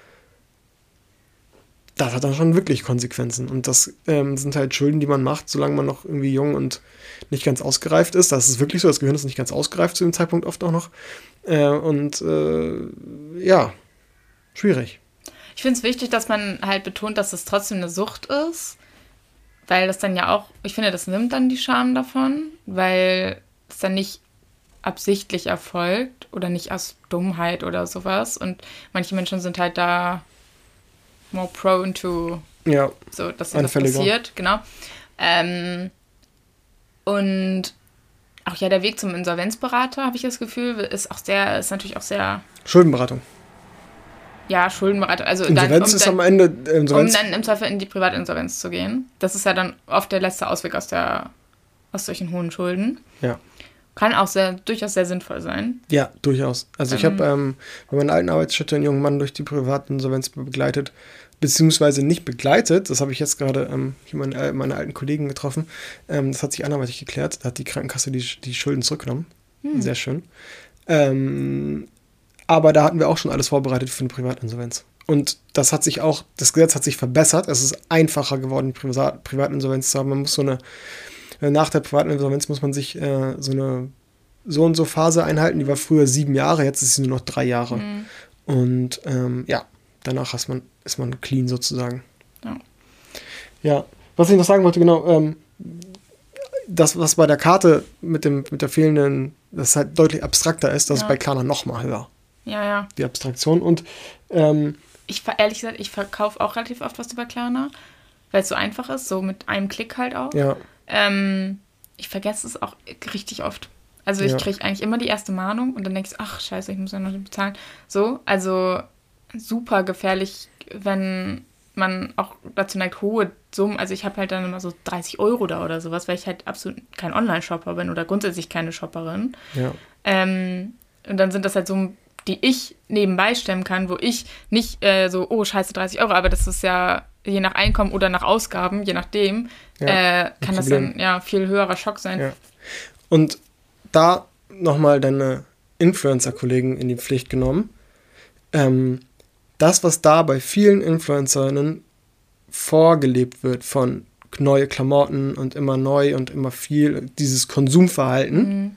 das hat dann schon wirklich Konsequenzen. Und das ähm, sind halt Schulden, die man macht, solange man noch irgendwie jung und nicht ganz ausgereift ist. Das ist wirklich so, das Gehirn ist nicht ganz ausgereift zu dem Zeitpunkt oft auch noch. Äh, und äh, ja, schwierig. Ich finde es wichtig, dass man halt betont, dass es trotzdem eine Sucht ist, weil das dann ja auch, ich finde, das nimmt dann die Scham davon, weil es dann nicht absichtlich erfolgt oder nicht aus Dummheit oder sowas. Und manche Menschen sind halt da more prone to, ja, so, dass das passiert, genau. Ähm, und auch ja, der Weg zum Insolvenzberater, habe ich das Gefühl, ist auch sehr, ist natürlich auch sehr... Schuldenberatung. Ja, Schuldenberatung. Also Insolvenz dann, um ist dann, am Ende... Insolvenz. Um dann im Zweifel in die Privatinsolvenz zu gehen. Das ist ja dann oft der letzte Ausweg aus der aus solchen hohen Schulden. Ja. Kann auch sehr, durchaus sehr sinnvoll sein. Ja, durchaus. Also ähm, ich habe ähm, bei meiner alten Arbeitsstätte einen jungen Mann durch die Privatinsolvenz begleitet, beziehungsweise nicht begleitet. Das habe ich jetzt gerade ähm, hier meine, meine alten Kollegen getroffen. Ähm, das hat sich anderweitig geklärt. Da hat die Krankenkasse die, die Schulden zurückgenommen. Hm. Sehr schön. Ähm, aber da hatten wir auch schon alles vorbereitet für eine Privatinsolvenz. Und das hat sich auch, das Gesetz hat sich verbessert. Es ist einfacher geworden, Privat, Privatinsolvenz zu haben. Man muss so eine, nach der Privatinsolvenz muss man sich äh, so eine so und so Phase einhalten. Die war früher sieben Jahre, jetzt ist sie nur noch drei Jahre. Mhm. Und ähm, ja, danach ist man, ist man clean sozusagen. Ja. Ja, was ich noch sagen wollte, genau, ähm, das, was bei der Karte mit dem mit der fehlenden, das halt deutlich abstrakter ist, das ja. ist bei Klarna noch mal höher. Ja, ja. Die Abstraktion. Und ähm, ich, ehrlich gesagt, ich verkaufe auch relativ oft was über Klarna, weil es so einfach ist, so mit einem Klick halt auch. Ja. Ähm, ich vergesse es auch richtig oft. Also ich ja. kriege eigentlich immer die erste Mahnung und dann denke ich, ach scheiße, ich muss ja noch bezahlen. So, also super gefährlich, wenn man auch dazu neigt, hohe Summen, also ich habe halt dann immer so dreißig Euro da oder sowas, weil ich halt absolut kein Online-Shopper bin oder grundsätzlich keine Shopperin. Ja. Ähm, und dann sind das halt Summen, die ich nebenbei stemmen kann, wo ich nicht äh, so, oh scheiße, dreißig Euro, aber das ist ja je nach Einkommen oder nach Ausgaben, je nachdem, ja, äh, kann das dann ja viel höherer Schock sein. Ja. Und da nochmal deine Influencer-Kollegen in die Pflicht genommen. Ähm, das, was da bei vielen Influencerinnen vorgelebt wird von neue Klamotten und immer neu und immer viel, dieses Konsumverhalten, mhm.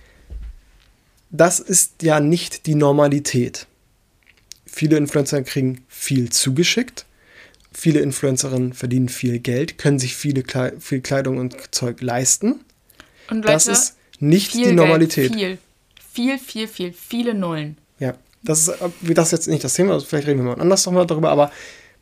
das ist ja nicht die Normalität. Viele Influencer kriegen viel zugeschickt. Viele Influencerinnen verdienen viel Geld, können sich viele Kle- viel Kleidung und Zeug leisten. Und Leute, das ist nicht die Normalität. Geld, viel, viel, viel, viel, viele Nullen. Ja, das ist wie das jetzt nicht das Thema, also vielleicht reden wir mal anders nochmal darüber, aber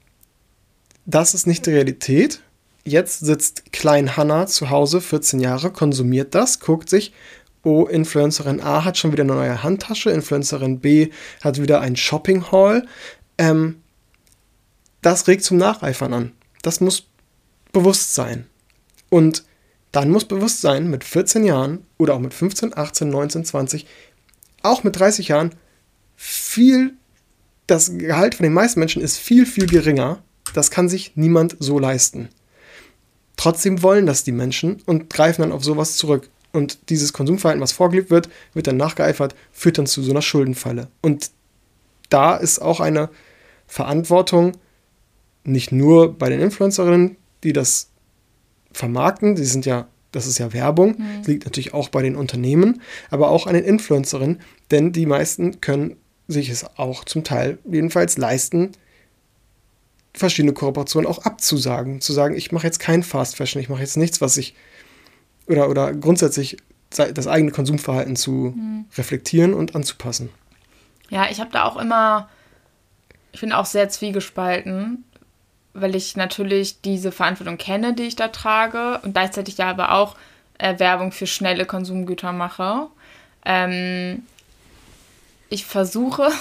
das ist nicht die Realität. Jetzt sitzt Klein Hannah zu Hause, vierzehn Jahre, konsumiert das, guckt sich, oh, Influencerin A hat schon wieder eine neue Handtasche, Influencerin B hat wieder ein Shopping-Haul. Ähm, das regt zum Nacheifern an. Das muss bewusst sein. Und dann muss bewusst sein, mit vierzehn Jahren oder auch mit fünfzehn, achtzehn, neunzehn, zwanzig, auch mit dreißig Jahren, viel, das Gehalt von den meisten Menschen ist viel, viel geringer. Das kann sich niemand so leisten. Trotzdem wollen das die Menschen und greifen dann auf sowas zurück. Und dieses Konsumverhalten, was vorgelebt wird, wird dann nachgeeifert, führt dann zu so einer Schuldenfalle. Und da ist auch eine Verantwortung, nicht nur bei den Influencerinnen, die das vermarkten, die sind ja, das ist ja Werbung, mhm. das liegt natürlich auch bei den Unternehmen, aber auch an den Influencerinnen, denn die meisten können sich es auch zum Teil jedenfalls leisten, verschiedene Kooperationen auch abzusagen, zu sagen, ich mache jetzt kein Fast Fashion, ich mache jetzt nichts, was ich oder, oder grundsätzlich das eigene Konsumverhalten zu mhm. reflektieren und anzupassen. Ja, ich habe da auch immer, ich bin auch sehr zwiegespalten, weil ich natürlich diese Verantwortung kenne, die ich da trage und gleichzeitig ja aber auch äh, Werbung für schnelle Konsumgüter mache. Ähm, ich versuche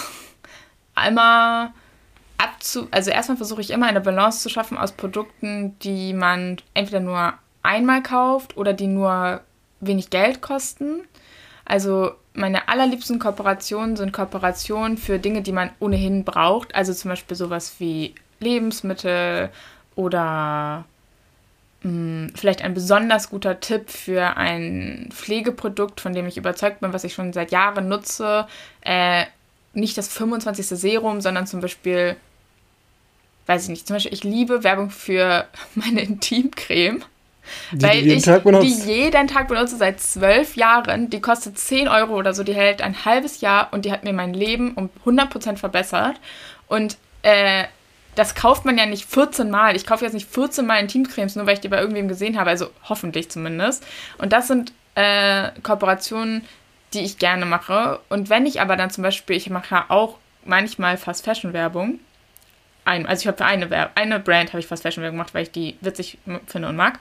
einmal abzu... Also erstmal versuche ich immer eine Balance zu schaffen aus Produkten, die man entweder nur einmal kauft oder die nur wenig Geld kosten. Also meine allerliebsten Kooperationen sind Kooperationen für Dinge, die man ohnehin braucht. Also zum Beispiel sowas wie Lebensmittel oder mh, vielleicht ein besonders guter Tipp für ein Pflegeprodukt, von dem ich überzeugt bin, was ich schon seit Jahren nutze. Äh, nicht das fünfundzwanzigste Serum, sondern zum Beispiel, weiß ich nicht, zum Beispiel ich liebe Werbung für meine Intimcreme. Die, weil die jeden ich Tag benutzt. die jeden Tag benutze, seit zwölf Jahren. Die kostet zehn Euro oder so, die hält ein halbes Jahr und die hat mir mein Leben um hundert Prozent verbessert. Und äh, das kauft man ja nicht vierzehn Mal. Ich kaufe jetzt nicht vierzehn Mal Intimcremes, nur weil ich die bei irgendwem gesehen habe. Also hoffentlich zumindest. Und das sind äh, Kooperationen, die ich gerne mache. Und wenn ich aber dann zum Beispiel, ich mache ja auch manchmal Fast-Fashion-Werbung. Ein, also ich habe für eine, Werb- eine Brand habe ich Fast-Fashion-Werbung gemacht, weil ich die witzig finde und mag.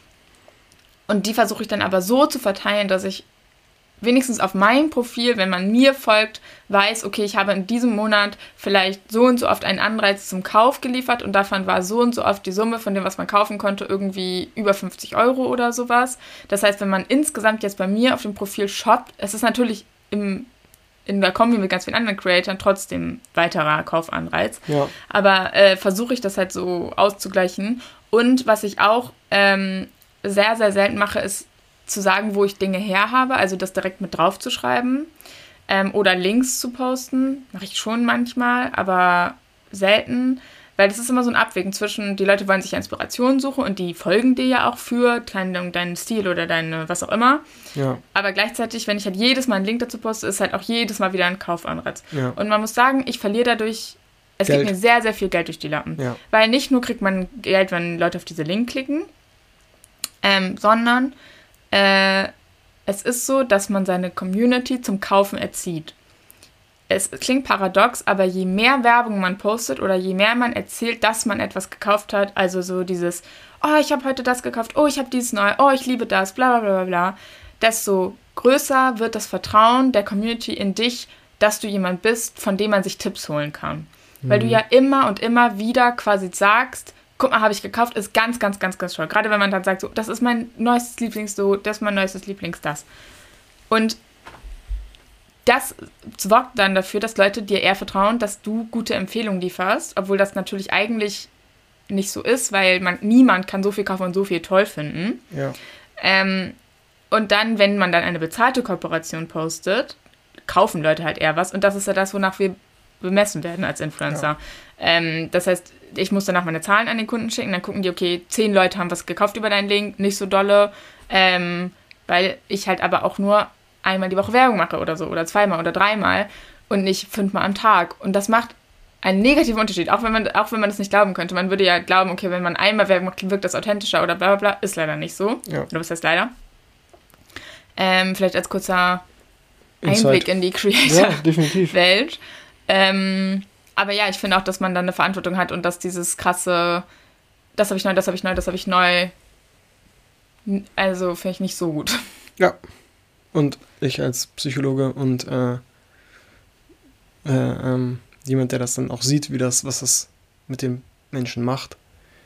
Und die versuche ich dann aber so zu verteilen, dass ich wenigstens auf meinem Profil, wenn man mir folgt, weiß, okay, ich habe in diesem Monat vielleicht so und so oft einen Anreiz zum Kauf geliefert und davon war so und so oft die Summe von dem, was man kaufen konnte, irgendwie über fünfzig Euro oder sowas. Das heißt, wenn man insgesamt jetzt bei mir auf dem Profil shoppt, es ist natürlich im, in der Kombi mit ganz vielen anderen Creatoren trotzdem weiterer Kaufanreiz. Ja. Aber äh, versuche ich das halt so auszugleichen. Und was ich auch ähm, sehr, sehr selten mache, ist zu sagen, wo ich Dinge her habe, also das direkt mit drauf zu schreiben ähm, oder Links zu posten, mache ich schon manchmal, aber selten, weil das ist immer so ein Abwägen zwischen, die Leute wollen sich Inspiration suchen und die folgen dir ja auch für deinen, deinen Stil oder deine was auch immer. Ja. Aber gleichzeitig, wenn ich halt jedes Mal einen Link dazu poste, ist halt auch jedes Mal wieder ein Kaufanreiz. Ja. Und man muss sagen, ich verliere dadurch, es Geld. geht mir sehr, sehr viel Geld durch die Lappen. Ja. Weil nicht nur kriegt man Geld, wenn Leute auf diese Link klicken, ähm, sondern äh, es ist so, dass man seine Community zum Kaufen erzieht. Es klingt paradox, aber je mehr Werbung man postet oder je mehr man erzählt, dass man etwas gekauft hat, also so dieses, oh, ich habe heute das gekauft, oh, ich habe dieses neu, oh, ich liebe das, bla bla bla bla, desto größer wird das Vertrauen der Community in dich, dass du jemand bist, von dem man sich Tipps holen kann. Mhm. Weil du ja immer und immer wieder quasi sagst, guck mal, habe ich gekauft, ist ganz, ganz, ganz, ganz toll. Gerade wenn man dann sagt, so, das ist mein neuestes Lieblings, so, das ist mein neuestes Lieblings, das. Und das sorgt dann dafür, dass Leute dir eher vertrauen, dass du gute Empfehlungen lieferst, obwohl das natürlich eigentlich nicht so ist, weil man niemand kann so viel kaufen und so viel toll finden. Ja. Ähm, und dann, wenn man dann eine bezahlte Kooperation postet, kaufen Leute halt eher was. Und das ist ja das, wonach wir bemessen werden als Influencer. Ja. Ähm, das heißt, ich muss danach meine Zahlen an den Kunden schicken, dann gucken die, okay, zehn Leute haben was gekauft über deinen Link, nicht so dolle, ähm, weil ich halt aber auch nur einmal die Woche Werbung mache oder so, oder zweimal oder dreimal und nicht fünfmal am Tag. Und das macht einen negativen Unterschied, auch wenn man auch wenn man das nicht glauben könnte. Man würde ja glauben, okay, wenn man einmal Werbung macht, wirkt das authentischer oder bla bla bla. Ist leider nicht so. Ja. Oder was heißt leider? Ähm, vielleicht als kurzer Insight. Einblick in die Creator-Welt. Ja, ähm, aber ja, ich finde auch, dass man dann eine Verantwortung hat und dass dieses krasse, das habe ich neu, das habe ich neu, das habe ich neu, also finde ich nicht so gut. Ja. Und ich als Psychologe und äh, äh, ähm, jemand, der das dann auch sieht, wie das, was das mit dem Menschen macht.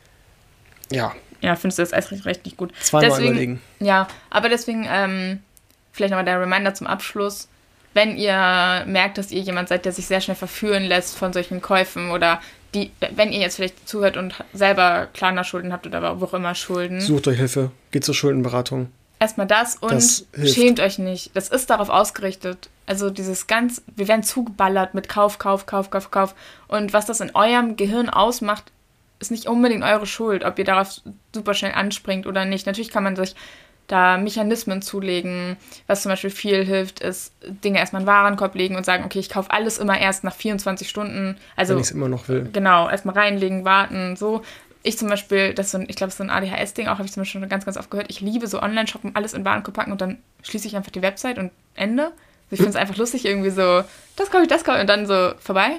Ja. Ja, findest du das erst recht, recht nicht gut. Zweimal deswegen, überlegen. Ja, aber deswegen ähm, vielleicht nochmal der Reminder zum Abschluss. Wenn ihr merkt, dass ihr jemand seid, der sich sehr schnell verführen lässt von solchen Käufen oder die, wenn ihr jetzt vielleicht zuhört und selber Klarna-Schulden habt oder wo auch immer Schulden. Sucht euch Hilfe, geht zur Schuldenberatung. Erstmal das und das schämt euch nicht. Das ist darauf ausgerichtet. Also dieses ganz, wir werden zugeballert mit Kauf, Kauf, Kauf, Kauf, Kauf. Und was das in eurem Gehirn ausmacht, ist nicht unbedingt eure Schuld, ob ihr darauf super schnell anspringt oder nicht. Natürlich kann man sich da Mechanismen zulegen. Was zum Beispiel viel hilft, ist Dinge erstmal in den Warenkorb legen und sagen, okay, ich kaufe alles immer erst nach vierundzwanzig Stunden. Also, wenn ich es immer noch will. Genau, erstmal reinlegen, warten, so. Ich zum Beispiel, das ist so ein, ich glaube, das ist so ein A D H S-Ding, auch habe ich zum Beispiel schon ganz, ganz oft gehört. Ich liebe so Online-Shoppen, alles in Warenkorb packen und dann schließe ich einfach die Website und Ende. Also ich finde es einfach lustig, irgendwie so, das kaufe ich, das kaufe ich und dann so vorbei.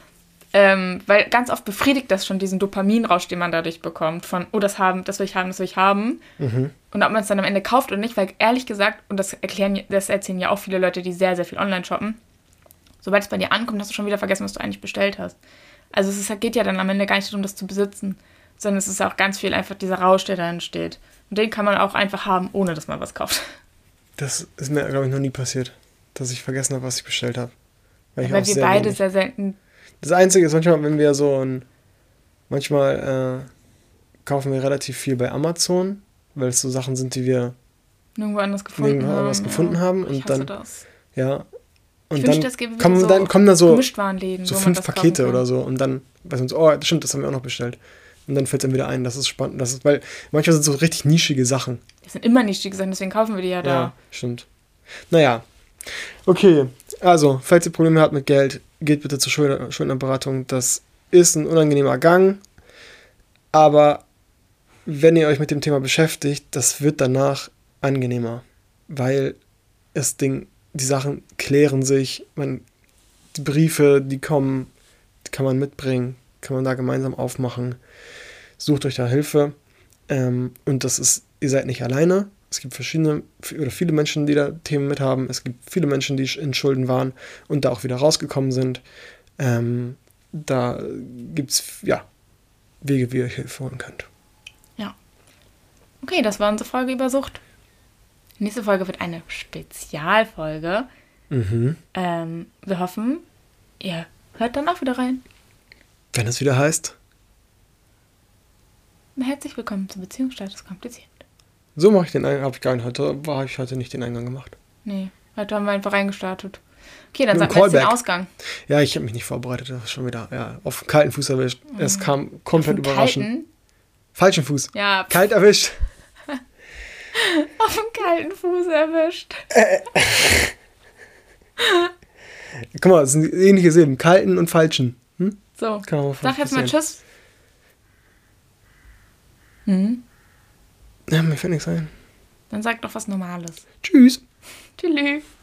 Ähm, weil ganz oft befriedigt das schon diesen Dopaminrausch, den man dadurch bekommt, von, oh, das haben, das will ich haben, das will ich haben. Mhm. Und ob man es dann am Ende kauft oder nicht, weil ehrlich gesagt, und das erklären, das erzählen ja auch viele Leute, die sehr, sehr viel online shoppen, sobald es bei dir ankommt, hast du schon wieder vergessen, was du eigentlich bestellt hast. Also es ist, geht ja dann am Ende gar nicht darum, das zu besitzen, sondern es ist auch ganz viel einfach dieser Rausch, der da entsteht. Und den kann man auch einfach haben, ohne dass man was kauft. Das ist mir, glaube ich, noch nie passiert, dass ich vergessen habe, was ich bestellt habe. Weil, ja, weil wir sehr beide wenig. sehr selten... Das Einzige ist manchmal, wenn wir so ein... Manchmal äh, kaufen wir relativ viel bei Amazon, weil es so Sachen sind, die wir nirgendwo anders gefunden nirgendwo haben. anders gefunden ja. haben. Und ich hasse dann, das. Ja. Und ich dann, wünschte, es gäbe kommen, so dann kommen da so, Gemischtwarenläden, so wo fünf man das Pakete kaufen kann. oder so. Und dann weiß uns, oh, das stimmt, das haben wir auch noch bestellt. Und dann fällt es dann wieder ein, das ist spannend. Das ist, weil manchmal sind es so richtig nischige Sachen. Das sind immer nischige Sachen, deswegen kaufen wir die ja da. Ja, stimmt. Naja. Okay, also, falls ihr Probleme habt mit Geld, geht bitte zur Schuld- Schuldnerberatung. Das ist ein unangenehmer Gang. Aber wenn ihr euch mit dem Thema beschäftigt, das wird danach angenehmer. Weil das Ding, die Sachen klären sich. Man, die Briefe, die kommen, die kann man mitbringen. Kann man da gemeinsam aufmachen. Sucht euch da Hilfe. Ähm, und das ist, ihr seid nicht alleine. Es gibt verschiedene oder viele Menschen, die da Themen mit haben. Es gibt viele Menschen, die in Schulden waren und da auch wieder rausgekommen sind. Ähm, da gibt es ja, Wege, wie ihr euch Hilfe holen könnt. Ja. Okay, das war unsere Folge über Sucht. Nächste Folge wird eine Spezialfolge. Mhm. Ähm, wir hoffen, ihr hört dann auch wieder rein. Wenn es wieder heißt. Herzlich willkommen zum Beziehungsstatus kompliziert. So mache ich den Eingang. Habe ich gar nicht heute, war ich heute nicht den Eingang gemacht. Nee, heute haben wir einfach reingestartet. Okay, dann Nur sag ein mir jetzt den Callback. Ausgang. Ja, ich habe mich nicht vorbereitet, das ist schon wieder ja, auf den kalten Fuß erwischt. Mhm. Es kam komplett Auf den überraschend. kalten? Falschen Fuß. Ja, pff, Kalt erwischt. auf den kalten Fuß erwischt. Guck mal, das sind ähnliche Silben. Kalten und falschen. Hm? So, Kann man sag jetzt mal passieren. Tschüss. Hm? Ja, mir fällt nichts ein. Dann sag doch was Normales. Tschüss. Tschüss.